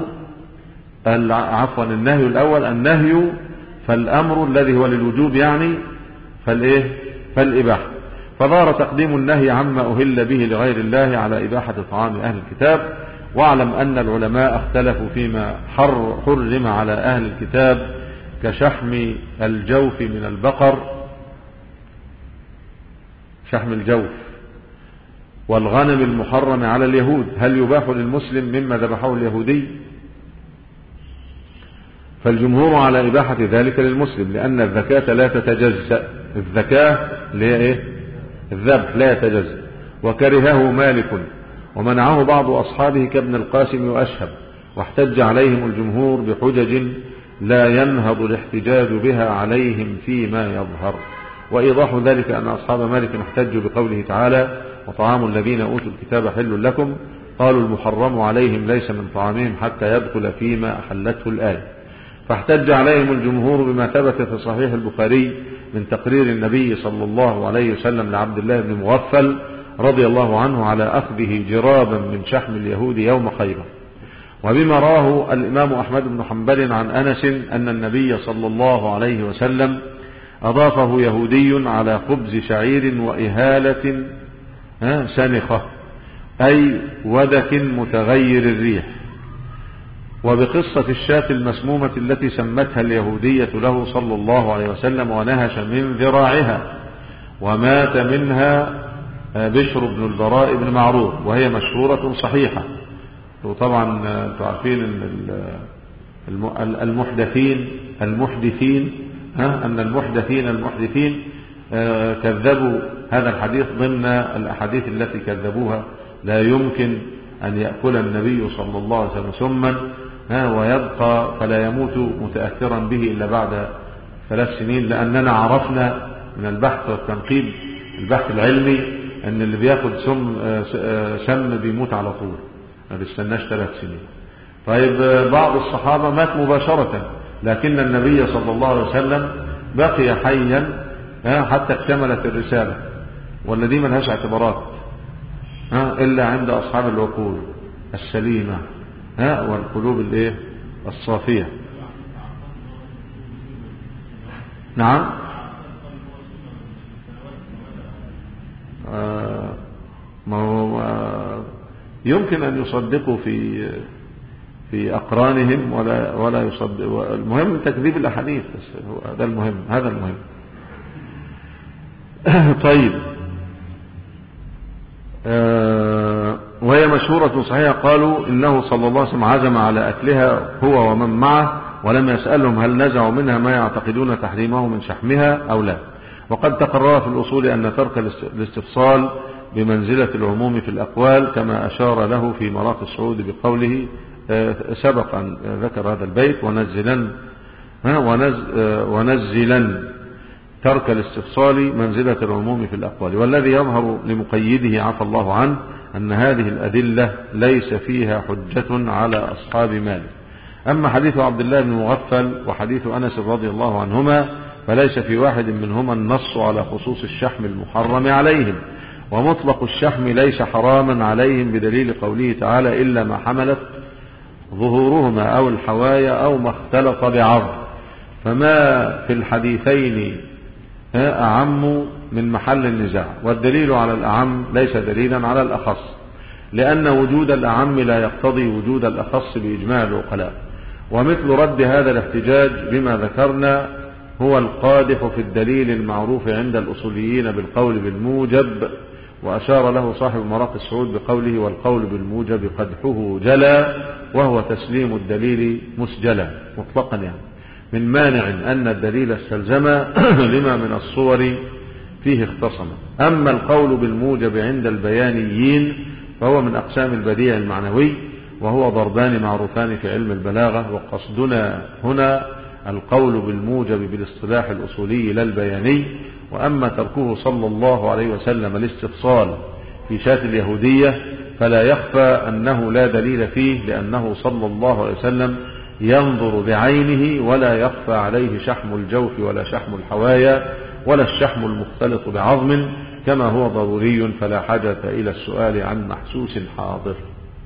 عفوا النهي الأول النهي فالأمر الذي هو للوجوب يعني فالإيه فالإباحة، فظهر تقديم النهي عما أهل به لغير الله على إباحة طعام أهل الكتاب. واعلم أن العلماء اختلفوا فيما حر حرم على أهل الكتاب كشحم الجوف من البقر، شحم الجوف والغنم المحرم على اليهود، هل يباح للمسلم مما ذبحه اليهودي؟ فالجمهور على إباحة ذلك للمسلم، لأن الزكاة لا تتجزأ، الزكاة اللي هي إيه؟ الذبح لا يتجزأ، وكرهه مالك ومنعه بعض أصحابه كابن القاسم وأشهب، واحتج عليهم الجمهور بحجج لا ينهض الاحتجاج بها عليهم فيما يظهر. وإيضاح ذلك أن أصحاب مالك احتجوا بقوله تعالى وطعام الذين أوتوا الكتاب حل لكم، قالوا المحرم عليهم ليس من طعامهم حتى يدخل فيما أحلته الآية. فاحتج عليهم الجمهور بما ثبت في صحيح البخاري من تقرير النبي صلى الله عليه وسلم لعبد الله بن مغفل رضي الله عنه على أخذه جرابا من شحم اليهود يوم خيبر، وبما راه الإمام أحمد بن حنبل عن أنس أن النبي صلى الله عليه وسلم أضافه يهودي على خبز شعير وإهالة سنخة أي ودك متغير الريح، وبقصة الشاة المسمومة التي سمتها اليهودية له صلى الله عليه وسلم ونهش من ذراعها ومات منها بشر بن البراء بن معرور، وهي مشهورة صحيحة. وطبعا تعرفين ان المحدثين المحدثين ان المحدثين المحدثين كذبوا هذا الحديث ضمن الاحاديث التي كذبوها. لا يمكن ان يأكل النبي صلى الله عليه وسلم سما ويبقى فلا يموت متأثرا به الا بعد ثلاث سنين، لاننا عرفنا من البحث والتنقيب البحث العلمي ان اللي بياخد سم سم بيموت على طول، ما بيستناش ثلاث سنين. طيب بعض الصحابة مات مباشرة، لكن النبي صلى الله عليه وسلم بقي حيا حتى اكتملت الرسالة، والذي ملهاش اعتبارات إلا عند أصحاب العقول السليمة والقلوب الايه الصافية. نعم. آه ما هو يمكن أن يصدقوا في في أقرانهم ولا ولا يصدق. المهم تكذيب الأحاديث، هذا المهم هذا المهم. طيب آه وهي مشهورة صحيحة. قالوا إنه صلى الله عليه وسلم عزم على أكلها هو ومن معه، ولم يسألهم هل نزعوا منها ما يعتقدون تحريمه من شحمها أو لا. وقد تقرر في الأصول أن ترك الاستفصال بمنزلة العموم في الأقوال، كما أشار له في مراقي الصعود بقوله سبق أن ذكر هذا البيت ونزلا ونزلا ترك الاستفصال منزلة العموم في الأقوال. والذي يظهر لمقيده عفى الله عنه أن هذه الأدلة ليس فيها حجة على أصحاب مالك. أما حديث عبد الله بن مغفل وحديث أنس رضي الله عنهما فليس في واحد منهما النص على خصوص الشحم المحرم عليهم، ومطلق الشحم ليس حراما عليهم بدليل قوله تعالى إلا ما حملت ظهورهما أو الحوايا أو ما اختلط بعظم. فما في الحديثين أعم من محل النزاع، والدليل على الأعم ليس دليلا على الأخص، لأن وجود الأعم لا يقتضي وجود الأخص بإجماع العقلاء. ومثل رد هذا الاحتجاج بما ذكرنا هو القادح في الدليل المعروف عند الأصوليين بالقول بالموجب، وأشار له صاحب مراقي الصعود بقوله والقول بالموجب قدحه جلا، وهو تسليم الدليل مسجلا مطلقا، يعني من مانع أن الدليل استلزم لما من الصور فيه اختصم. أما القول بالموجب عند البيانيين فهو من أقسام البديع المعنوي، وهو ضربان معروفان في علم البلاغة، وقصدنا هنا القول بالموجب بالاصطلاح الأصولي لا البياني. وأما تركه صلى الله عليه وسلم الاستفصال في شاة اليهودية فلا يخفى أنه لا دليل فيه، لأنه صلى الله عليه وسلم ينظر بعينه ولا يخفى عليه شحم الجوف ولا شحم الحوايا ولا الشحم المختلط بعظم كما هو ضروري، فلا حاجة إلى السؤال عن محسوس حاضر.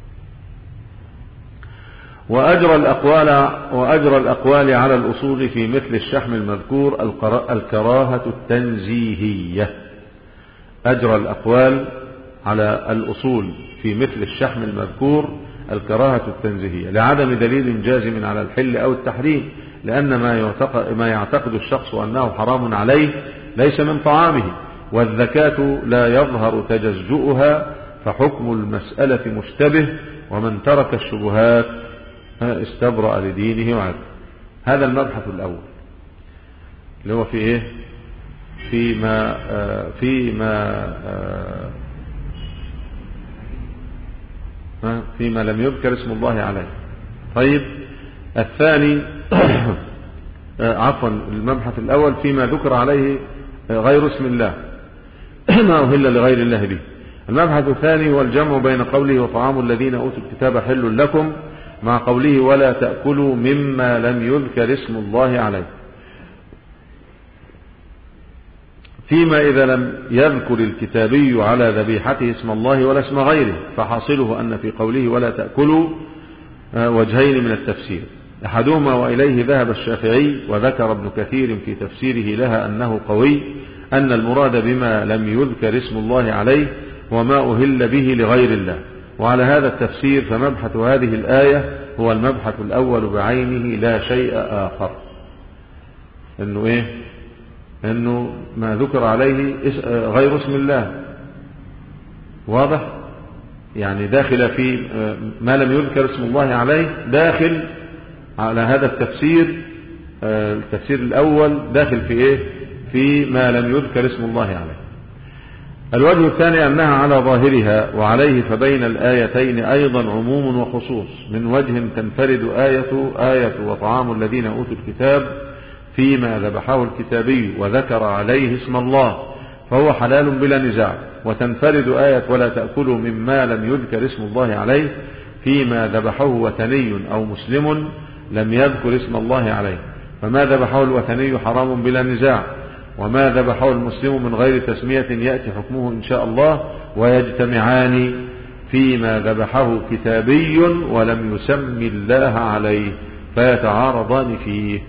وأجرى الأقوال, وأجرى الأقوال على الأصول في مثل الشحم المذكور الكراهة التنزيهية. أجرى الأقوال على الأصول في مثل الشحم المذكور الكراهة التنزيهية لعدم دليل جازم على الحل أو التحريم، لأن ما يعتقد, ما يعتقد الشخص أنه حرام عليه ليس من طعامه، والذكاة لا يظهر تجزؤها، فحكم المسألة مشتبه، ومن ترك الشبهات استبرأ لدينه وعرضه. هذا المبحث الأول اللي هو في إيه؟ فيما فيما فيما لم يذكر اسم الله عليه. طيب الثاني عفوا المبحث الأول فيما ذكر عليه غير اسم الله ما أهل لغير الله به. المبحث الثاني هو الجمع بين قوله وطعام الذين أوتوا الكتاب حل لكم مع قوله ولا تأكلوا مما لم يذكر اسم الله عليه. فيما إذا لم يذكر الكتابي على ذبيحته اسم الله ولا اسم غيره، فحاصله أن في قوله ولا تأكلوا وجهين من التفسير، أحدهما وإليه ذهب الشافعي وذكر ابن كثير في تفسيره لها أنه قوي، أن المراد بما لم يذكر اسم الله عليه وما أهل به لغير الله. وعلى هذا التفسير فمبحث هذه الآية هو المبحث الأول بعينه لا شيء آخر. إنه إيه؟ إنه ما ذكر عليه غير اسم الله، واضح؟ يعني داخل في ما لم يذكر اسم الله عليه، داخل على هذا التفسير. التفسير الأول داخل في إيه؟ في ما لم يذكر اسم الله عليه. الوجه الثاني أنها على ظاهرها، وعليه فبين الآيتين أيضا عموم وخصوص، من وجه تنفرد آية آية وطعام الذين أوتوا الكتاب فيما ذبحه الكتابي وذكر عليه اسم الله فهو حلال بلا نزاع، وتنفرد آية ولا تأكلوا مما لم يذكر اسم الله عليه فيما ذبحه وثني أو مسلم لم يذكر اسم الله عليه، فما ذبحه الوثني حرام بلا نزاع، وما ذبحه المسلم من غير تسمية يأتي حكمه إن شاء الله، ويجتمعان فيما ذبحه كتابي ولم يسمي الله عليه فيتعارضان فيه.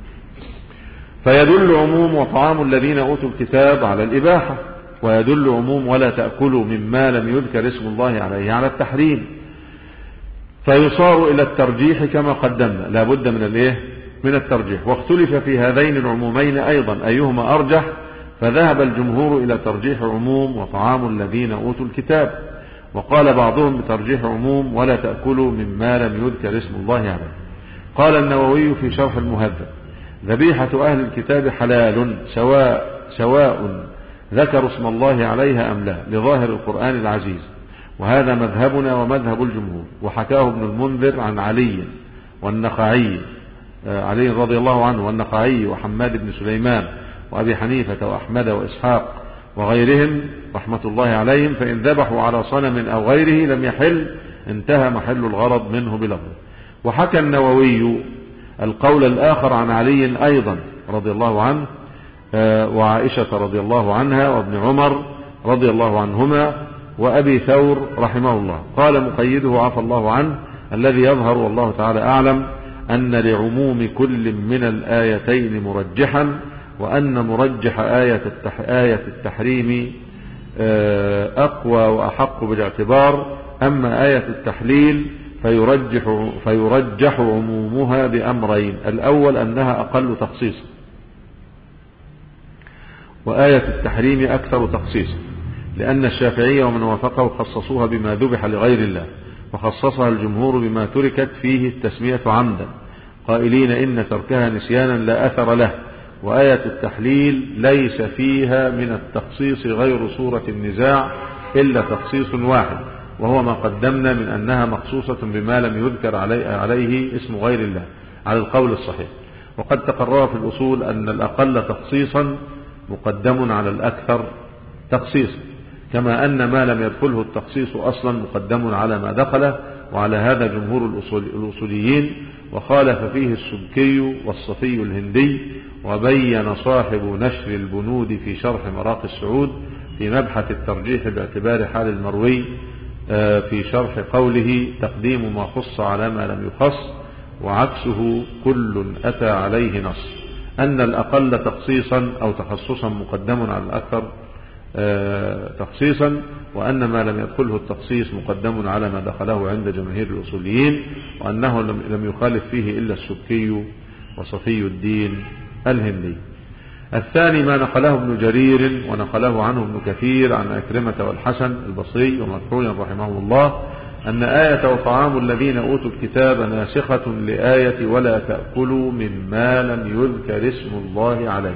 فيدل عموم وطعام الذين أوتوا الكتاب على الإباحة، ويدل عموم ولا تأكلوا مما لم يذكر اسم الله عليه على التحريم، فيصار إلى الترجيح كما قدمنا، لا بد من الايه من الترجيح. واختلف في هذين العمومين أيضا أيهما أرجح، فذهب الجمهور إلى ترجيح عموم وطعام الذين أوتوا الكتاب، وقال بعضهم بترجيح عموم ولا تأكلوا مما لم يذكر اسم الله عليه. قال النووي في شرح المهذب ذبيحة أهل الكتاب حلال سواء سواء ذكروا اسم الله عليها أم لا، لظاهر القرآن العزيز، وهذا مذهبنا ومذهب الجمهور. وحكاه ابن المنذر عن علي والنخعي علي رضي الله عنه والنخعي وحماد بن سليمان وأبي حنيفة وأحمد وإسحاق وغيرهم رحمة الله عليهم، فإن ذبحوا على صنم أو غيره لم يحل، انتهى محل الغرض منه بلفظه. وحكى النووي القول الآخر عن علي أيضا رضي الله عنه وعائشة رضي الله عنها وابن عمر رضي الله عنهما وأبي ثور رحمه الله. قال مقيده عفى الله عنه الذي يظهر والله تعالى أعلم أن لعموم كل من الآيتين مرجحا، وأن مرجح آية, التح... آية التحريم أقوى وأحق بالاعتبار، أما آية التحليل فيرجح, فيرجح عمومها بأمرين: الأول أنها أقل تخصيصا، وآية التحريم أكثر تخصيصا، لأن الشافعية ومن وافقه خصصوها بما ذبح لغير الله، وخصصها الجمهور بما تركت فيه التسمية عمدا، قائلين إن تركها نسيانا لا أثر له. وآية التحليل ليس فيها من التخصيص غير صورة النزاع إلا تخصيص واحد، وهو ما قدمنا من أنها مخصوصة بما لم يذكر عليه اسم غير الله على القول الصحيح. وقد تقرر في الأصول أن الأقل تخصيصا مقدم على الأكثر تخصيصا، كما أن ما لم يدخله التخصيص أصلا مقدم على ما دخله، وعلى هذا جمهور الأصوليين. وخالف فيه السبكي والصفي الهندي، وبين صاحب نشر البنود في شرح مراقي السعود في مبحث الترجيح باعتبار حال المروي في شرح قوله تقديم ما خص على ما لم يخص وعكسه كل أتى عليه نص، أن الأقل تخصيصا أو تخصصا مقدم على الأكثر تخصيصا، وأن ما لم يدخله التخصيص مقدم على ما دخله عند جماهير الأصوليين، وأنه لم يخالف فيه إلا السبكي وصفي الدين الهندي. الثاني ما نقله ابن جرير ونقله عنه ابن كثير عن أكرمة والحسن البصري ومكحول رحمه الله أن آية وطعام الذين أوتوا الكتاب ناسخة لآية ولا تأكلوا مما لم يذكر اسم الله عليه.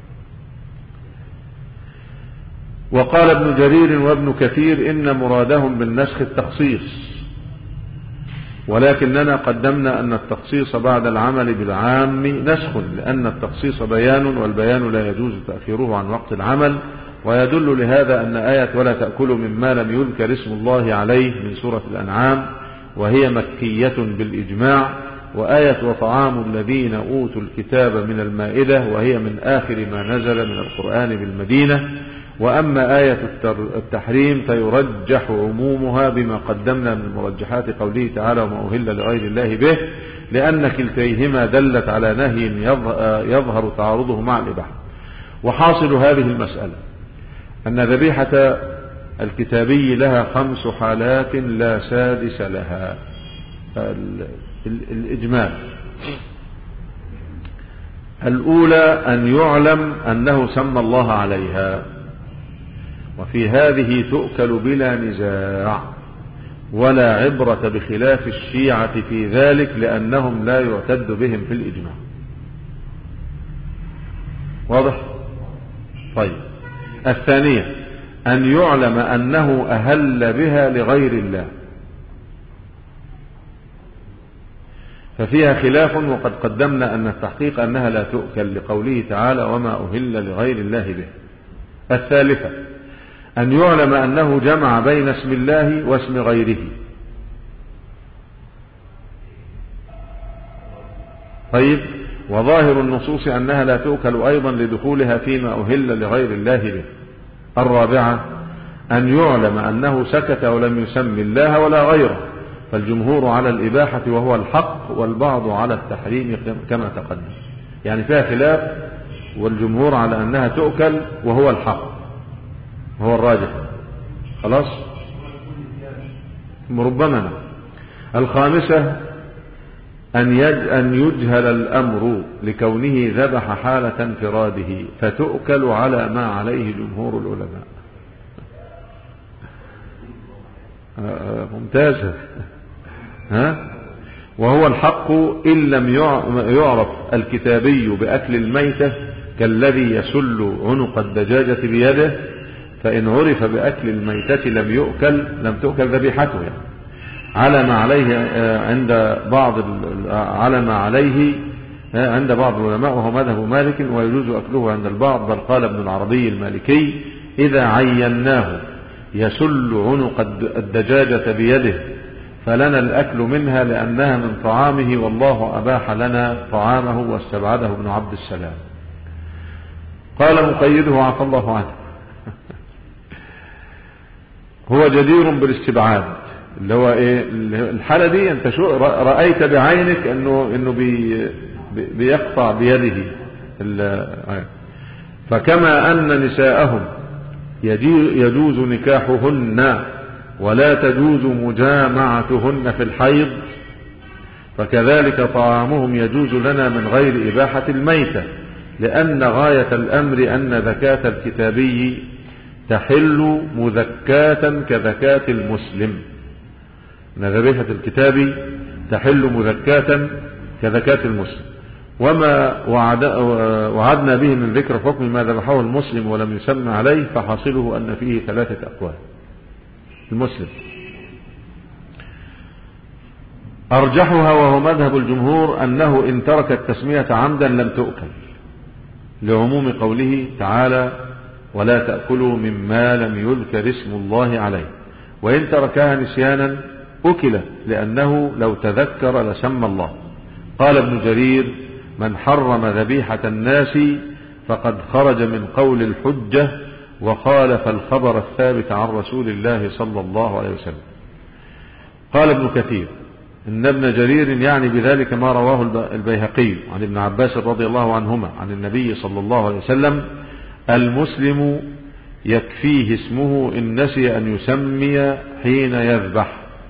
وقال ابن جرير وابن كثير إن مرادهم بالنسخ التخصيص، ولكننا قدمنا أن التخصيص بعد العمل بالعام نسخ، لأن التخصيص بيان، والبيان لا يجوز تأخيره عن وقت العمل. ويدل لهذا أن آية ولا تأكلوا مما لم يذكر اسم الله عليه من سورة الأنعام وهي مكية بالإجماع، وآية وطعام الذين أوتوا الكتاب من المائدة وهي من آخر ما نزل من القرآن بالمدينة. وأما آية التحريم فيرجح عمومها بما قدمنا من مرجحات قوله تعالى وما أهل لغير الله به، لأن كلتيهما دلت على نهي يظهر تعارضه مع الإباحة. وحاصل هذه المسألة أن ذبيحة الكتابي لها خمس حالات لا سادس لها. الإجمال: الأولى أن يعلم أنه سمى الله عليها، وفي هذه تؤكل بلا نزاع، ولا عبرة بخلاف الشيعة في ذلك لأنهم لا يعتد بهم في الإجماع. واضح؟ طيب. الثانية أن يعلم أنه أهل بها لغير الله، ففيها خلاف، وقد قدمنا أن التحقيق أنها لا تؤكل لقوله تعالى وما أهل لغير الله به. الثالثة أن يعلم أنه جمع بين اسم الله واسم غيره. طيب. وظاهر النصوص أنها لا تؤكل أيضا لدخولها فيما أهل لغير الله به. الرابعة أن يعلم أنه سكت ولم يسمي الله ولا غيره، فالجمهور على الإباحة وهو الحق، والبعض على التحريم كما تقدم. يعني فيها خلاف، والجمهور على أنها تؤكل وهو الحق، هو الراجح. خلاص. ربما. الخامسة أن أن يجهل الأمر لكونه ذبح حالة انفراده، فتؤكل على ما عليه جمهور العلماء. ممتازة. ها؟ وهو الحق إن لم يعرف الكتابي بأكل الميتة كالذي يسل عنق الدجاجة بيده، فإن عرف بأكل الميتة لم يؤكل لم تؤكل ذبيحته، يعني على ما عليه عند بعض على ما عليه عند بعض العلماء، وهو مذهب مالك، ويجوز أكله عند البعض. بل قال ابن العربي المالكي إذا عيناه يسل عنق الدجاجة بيده فلنا الأكل منها لأنها من طعامه، والله أباح لنا طعامه، واستبعده ابن عبد السلام. قال مقيده عفى الله عنه هو جدير بالاستبعاد، اللي هو ايه الحالة دي؟ انت شو رأيت بعينك انه انه بي بيقطع بيده. فكما ان نساءهم يجوز نكاحهن ولا تجوز مجامعتهن في الحيض، فكذلك طعامهم يجوز لنا من غير إباحة الميتة، لأن غاية الأمر أن زكاة الكتابي تحل مذكاة كزكاة المسلم. أن ذبيحة الكتابي تحل مذكاة كزكاة المسلم. وما وعد وعدنا به من ذكر حكم ما ذبحه المسلم ولم يسمى عليه، فحاصله أن فيه ثلاثة أقوال. المسلم أرجحها وهو مذهب الجمهور أنه إن ترك التسمية عمدا لم تؤكل، لعموم قوله تعالى ولا تأكلوا مما لم يذكر اسم الله عليه، وإن تركها نسيانا أكل لأنه لو تذكر لسمى الله. قال ابن جرير من حرم ذبيحة الناس فقد خرج من قول الحجة وخالف الخبر الثابت عن رسول الله صلى الله عليه وسلم. قال ابن كثير إن ابن جرير يعني بذلك ما رواه البيهقي عن ابن عباس رضي الله عنهما عن النبي صلى الله عليه وسلم المسلم يكفيه اسمه إن نسي أن يسمي حين يذبح،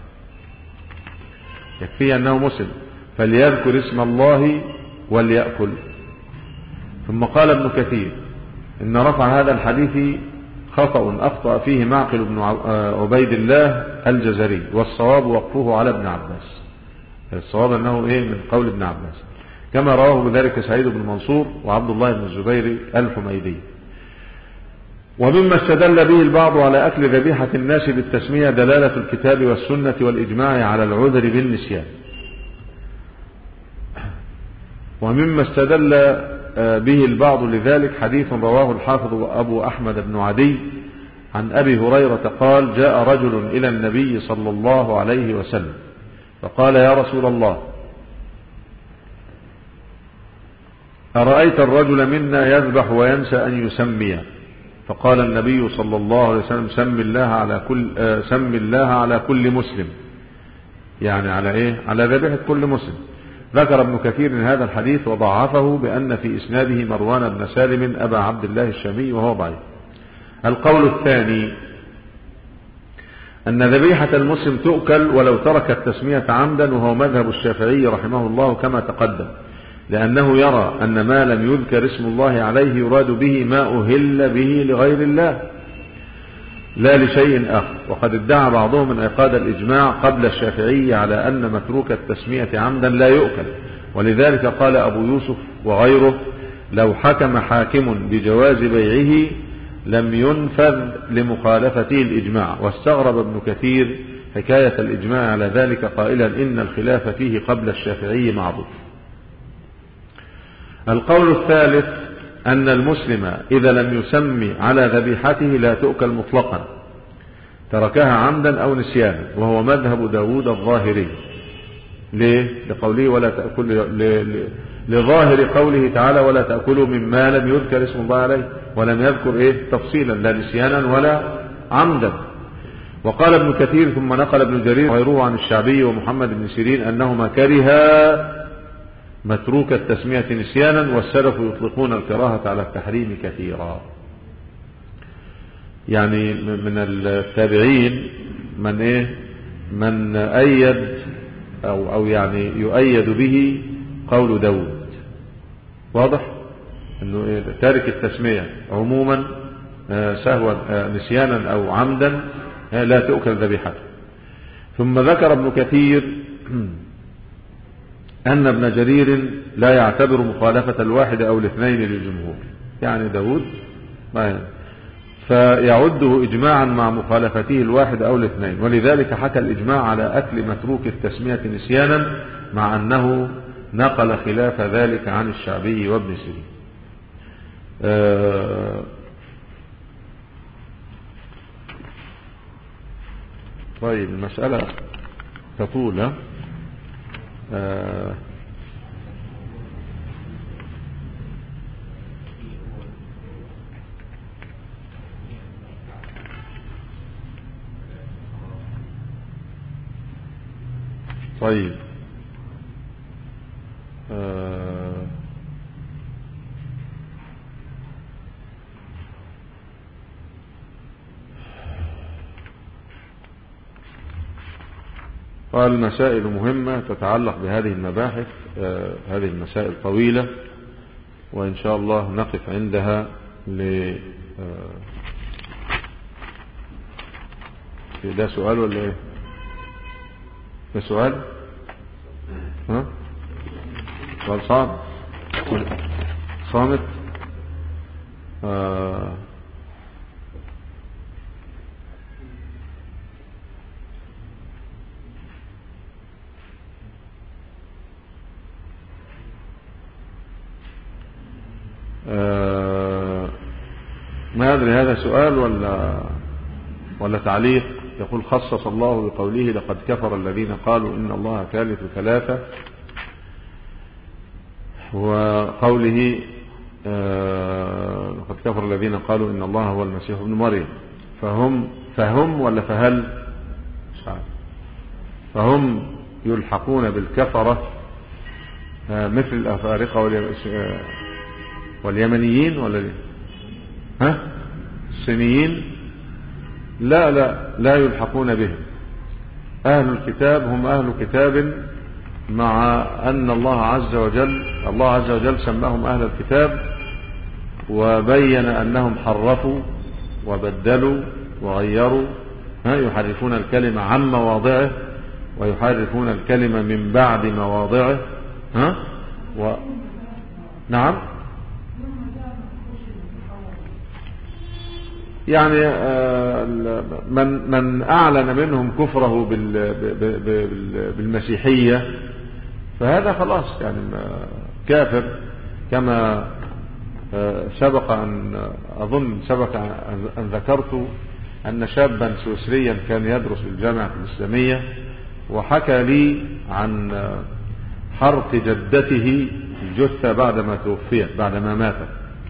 يكفيه أنه مسلم فليذكر اسم الله وليأكل. ثم قال ابن كثير إن رفع هذا الحديث خطأ أخطأ فيه معقل بن عبيد الله الجزري، والصواب وقفه على ابن عباس. الصواب أنه إيه من قول ابن عباس، كما رواه بذلك سعيد بن منصور وعبد الله بن الزبير الحميدي. ومما استدل به البعض على أكل ذبيحة الناس بالتسمية دلالة الكتاب والسنة والإجماع على العذر بالنسيان. ومما استدل به البعض لذلك حديث رواه الحافظ أبو أحمد بن عدي عن أبي هريرة قال: جاء رجل إلى النبي صلى الله عليه وسلم فقال: يا رسول الله، أرأيت الرجل منا يذبح وينسى أن يسمي؟ فقال النبي صلى الله عليه وسلم: سم الله على كل آه سم الله على كل مسلم. يعني على ايه؟ على ذبيحة كل مسلم. ذكر ابن كثير هذا الحديث وضعفه بأن في إسناده مروان بن سالم أبا عبد الله الشامي وهو ضعيف. القول الثاني أن ذبيحة المسلم تؤكل ولو ترك التسمية عمدا، وهو مذهب الشافعي رحمه الله كما تقدم، لأنه يرى أن ما لم يذكر اسم الله عليه يراد به ما أهل به لغير الله لا لشيء آخر. وقد ادعى بعضهم من انعقاد الإجماع قبل الشافعي على أن متروك التسمية عمدا لا يؤكل، ولذلك قال أبو يوسف وغيره: لو حكم حاكم بجواز بيعه لم ينفذ لمخالفته الإجماع. واستغرب ابن كثير حكاية الإجماع على ذلك قائلا: إن الخلاف فيه قبل الشافعي معروف. القول الثالث أن المسلم إذا لم يسمي على ذبيحته لا تؤكل مطلقا، تركها عمدا أو نسيانا، وهو مذهب داود الظاهري. ليه؟ لقوله ولا تأكل، لظاهر قوله تعالى: ولا تأكلوا مما لم يذكر اسم الله عليه، ولم يذكر إيه تفصيلا لا نسيانا ولا عمدا. وقال ابن كثير ثم نقل ابن جرير وغيره عن الشعبي ومحمد بن سيرين أنهما كرها متروك التسمية نسيانا، والسلف يطلقون الكراهة على التحريم كثيرا. يعني من التابعين من ايه من أيد أو, أو يعني يؤيد به قول داود، واضح انه إيه تارك التسمية عموما سهوا نسيانا أو عمدا لا تؤكل ذبيحته. ثم ذكر ابن كثير أن ابن جرير لا يعتبر مخالفة الواحد أو الاثنين للجمهور، يعني داود فيعده إجماعا مع مخالفته الواحد أو الاثنين، ولذلك حكى الإجماع على أكل متروك التسمية نسيانا، مع أنه نقل خلاف ذلك عن الشعبي وابن سيرين. آه طيب المسألة تطول. آه طيب آه قال مسائل مهمة تتعلق بهذه المباحث. آه هذه المسائل طويلة، وإن شاء الله نقف عندها ل آه ده سؤال ولا ايه؟ ده سؤال؟ ها؟ سؤال صعب؟ صامت؟ آه آه ما أدري هذا سؤال ولا ولا تعليق. يقول: خصص الله بقوله: لقد كفر الذين قالوا إن الله ثالث ثلاثة، وقوله آه لقد كفر الذين قالوا إن الله هو المسيح ابن مريم. فهم فهم ولا فهل مش عارف. فهم يلحقون بالكفرة آه مثل الأفارقة واليمنيين ولا ليه؟ ها الصينيين؟ لا لا لا يلحقون بهم. أهل الكتاب هم أهل كتاب، مع أن الله عز وجل الله عز وجل سماهم أهل الكتاب، وبين أنهم حرفوا وبدلوا وغيروا، ها يحرفون الكلمة عن مواضعه ويحرفون الكلمة من بعد مواضعه. ها و... نعم يعني من من أعلن منهم كفره بالمسيحية فهذا خلاص يعني كافر، كما سبق أن أظن سبق أن ذكرت أن شابا سويسريا كان يدرس في الجامعة الإسلامية وحكى لي عن حرق جدته الجثة بعدما توفيت، بعدما ماتت.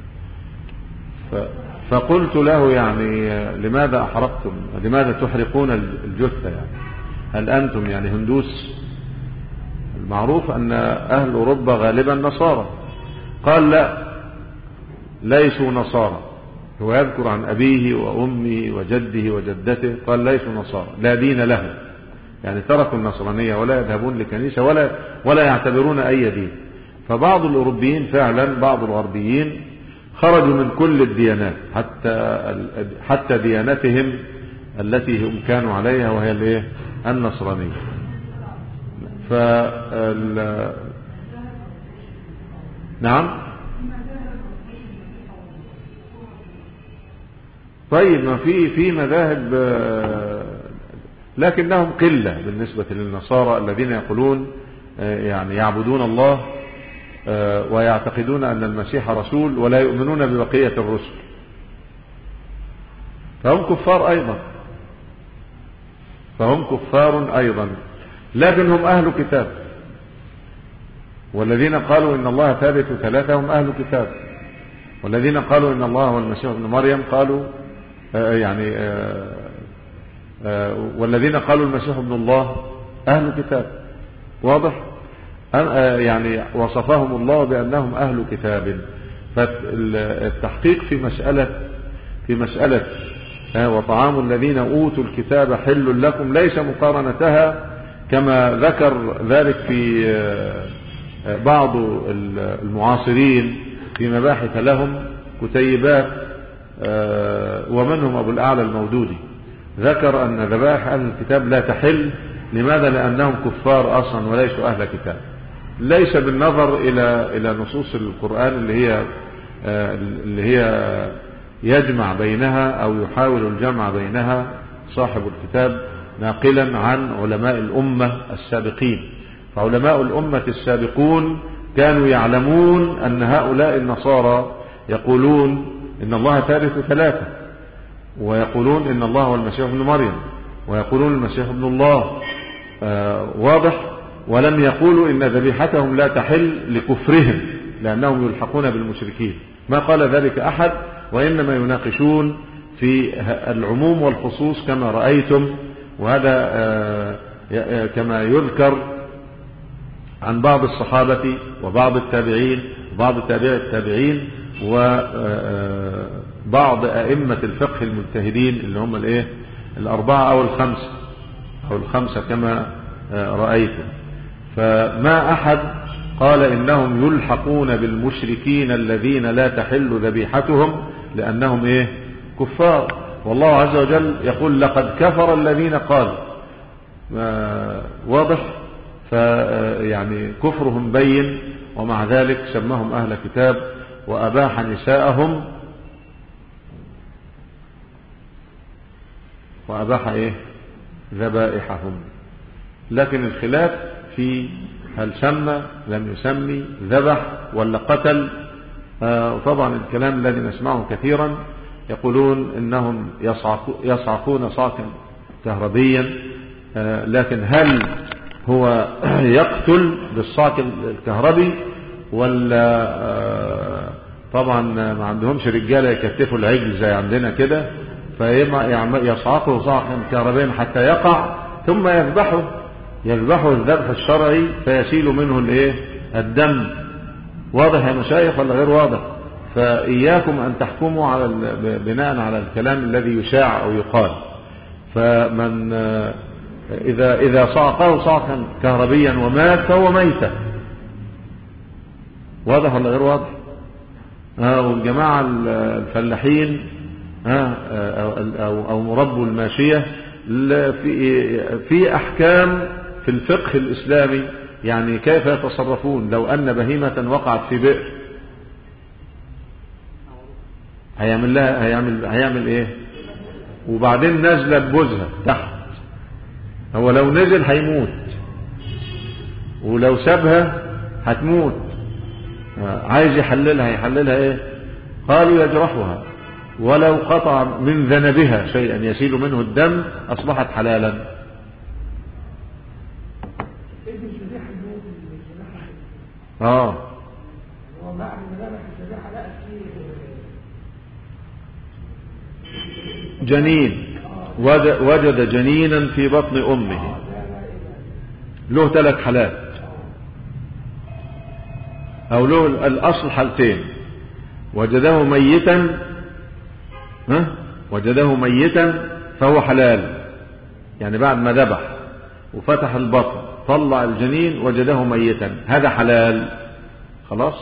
فقلت له يعني لماذا أحرقتم، لماذا تحرقون الجثة؟ يعني هل أنتم يعني هندوس؟ المعروف أن أهل أوروبا غالبا نصارى. قال لا، ليسوا نصارى. هو يذكر عن أبيه وأمه وجده وجدته، قال ليسوا نصارى، لا دين لهم، يعني تركوا النصرانية ولا يذهبون لكنيسة ولا ولا يعتبرون أي دين. فبعض الأوروبيين فعلا، بعض الغربيين خرجوا من كل الديانات حتى حتى ديانتهم التي هم كانوا عليها وهي الايه؟ النصرانية. ف نعم. طيب ما في في مذاهب لكنهم قلة بالنسبة للنصارى الذين يقولون يعني يعبدون الله ويعتقدون أن المسيح رسول ولا يؤمنون ببقية الرسل، فهم كفار أيضا، فهم كفار أيضا لكن هم أهل كتاب. والذين قالوا إن الله ثالث ثلاثة هم أهل كتاب، والذين قالوا إن الله هو المسيح ابن مريم قالوا يعني والذين قالوا المسيح ابن الله أهل كتاب. واضح؟ يعني وصفهم الله بأنهم أهل كتاب. فالتحقيق في مسألة في مسألة وطعام الذين أوتوا الكتاب حل لكم ليس مقارنتها كما ذكر ذلك في بعض المعاصرين في مباحث لهم كتيبات، ومنهم أبو الأعلى المودودي ذكر أن ذبائح أهل الكتاب لا تحل. لماذا؟ لأنهم كفار أصلا وليسوا أهل كتاب. ليس بالنظر إلى إلى نصوص القرآن اللي هي اللي هي يجمع بينها أو يحاول الجمع بينها صاحب الكتاب ناقلا عن علماء الأمة السابقين. فعلماء الأمة السابقون كانوا يعلمون أن هؤلاء النصارى يقولون إن الله ثالث ثلاثة، ويقولون إن الله هو المسيح ابن مريم، ويقولون المسيح ابن الله. آه واضح؟ ولم يقولوا إن ذبيحتهم لا تحل لكفرهم لأنهم يلحقون بالمشركين، ما قال ذلك أحد، وإنما يناقشون في العموم والخصوص كما رأيتم. وهذا آه كما يذكر عن بعض الصحابة وبعض التابعين وبعض تابع التابعين وبعض أئمة الفقه المجتهدين اللي هم الايه الأربعة أو الخمسة أو الخمسة كما رأيتم. فما أحد قال إنهم يلحقون بالمشركين الذين لا تحل ذبيحتهم لأنهم إيه كفار. والله عز وجل يقول لقد كفر الذين قالوا. واضح؟ فيعني كفرهم بين، ومع ذلك سماهم أهل كتاب وأباح نساءهم وأباح إيه ذبائحهم. لكن الخلاف في هل سمى لم يسمي، ذبح ولا قتل. آه طبعا الكلام الذي نسمعه كثيرا يقولون إنهم يصعقون صعقا كهربيا، آه لكن هل هو يقتل بالصعق الكهربي ولا آه طبعا ما عندهمش رجاله يكتفوا العجل زي عندنا كده فيصعقوا صعقا كهربيا حتى يقع ثم يذبحوا يذبحوا الذبح الشرعي فيسيل منه الايه الدم. واضح يا مشايخ ولا غير واضح؟ فإياكم أن تحكموا على بناء على الكلام الذي يشاع أو يقال. فمن إذا إذا صعقه صعقا كهربيا ومات فهو ميتة. واضح ولا غير واضح؟ آه والجماعة الفلاحين آه أو أو مربوا الماشية في في أحكام في الفقه الإسلامي، يعني كيف يتصرفون لو أن بهيمة وقعت في بئر؟ هيعمل لها هيعمل هيعمل إيه؟ وبعدين نازلة بجوزها تحت، هو لو نزل هيموت، ولو سابها هتموت، عايز يحللها يحللها ايه؟ قالوا يجرحها ولو قطع من ذنبها شيئا يسيل منه الدم اصبحت حلالا. اه جنين، وجد جنينا في بطن امه، له ثلاث حالات، او له الاصل حالتين، وجده ميتا، ها وجده ميتا فهو حلال، يعني بعد ما ذبح وفتح البطن طلع الجنين وجده ميتا، هذا حلال خلاص.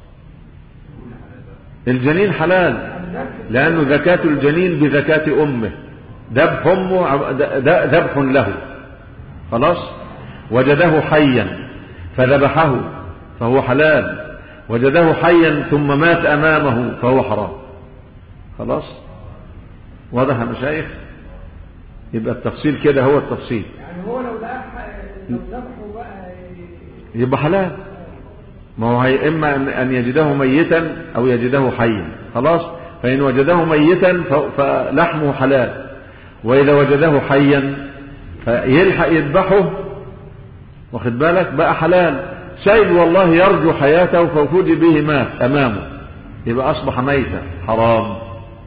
الجنين حلال لأنه زكاة الجنين بزكاة أمه، ذبح أمه ذبح له خلاص. وجده حيا فذبحه فهو حلال، وجده حيا ثم مات أمامه فهو حرام خلاص. واضح يا مشايخ؟ يبقى التفصيل كده هو التفصيل، يعني هو لو لو ذبحه بقى يبقى حلال. ما هو هي إما أن يجده ميتا أو يجده حيا خلاص. فإن وجده ميتا فلحمه حلال، وإذا وجده حيا فيلحق يذبحه، واخد بالك بقى حلال. شايب والله يرجو حياته فوجد به مات أمامه يبقى أصبح ميتا حرام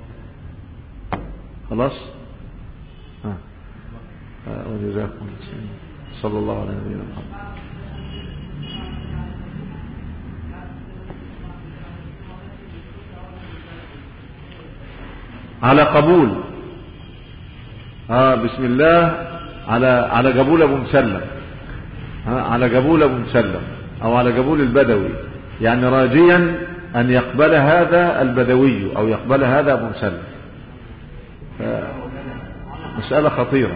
خلاص. ها وجزاكم صلى الله عليه وسلم. على قبول اه بسم الله على على قبول ابو مسلم، ها على قبول ابو مسلم او على قبول البدوي، يعني راجيا ان يقبل هذا البدوي او يقبل هذا ابو مسلم. مسألة خطيرة.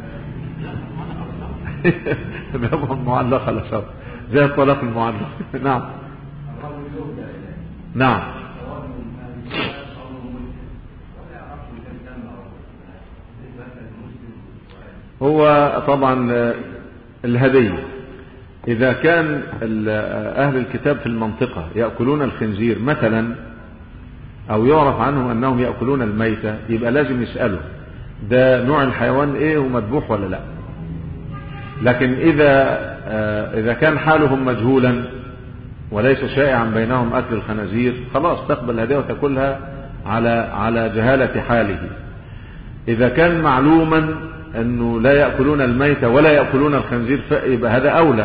بابهم معلق على شرط زي الطلاق المعلق. نعم نعم. هو طبعا الهدية إذا كان أهل الكتاب في المنطقة يأكلون الخنزير مثلا، أو يعرف عنهم أنهم يأكلون الميتة، يبقى لازم يسألوا ده نوع الحيوان إيه ومذبوح ولا لا. لكن إذا إذا كان حالهم مجهولا وليس شائعا بينهم أكل الخنازير، خلاص تقبل الهدية وتأكلها على على جهالة حاله. إذا كان معلوما أنه لا يأكلون الميتة ولا يأكلون الخنزير فيبقى هذا أولى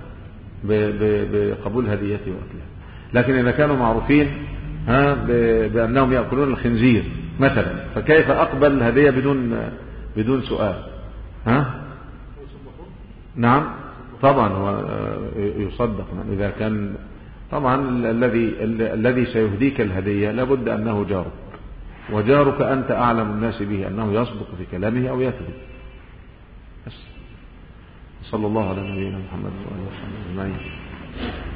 بقبول هديته وأكلها. لكن إذا كانوا معروفين ها بأنهم يأكلون الخنزير مثلا، فكيف أقبل الهدية بدون بدون سؤال؟ ها نعم طبعا هو يصدق إذا كان طبعا الذي الذي سيهديك الهدية لابد أنه جارك، وجارك أنت أعلم الناس به أنه يصدق في كلامه أو يكذب. صلى الله على نبينا محمد وآله وصحبه أجمعين.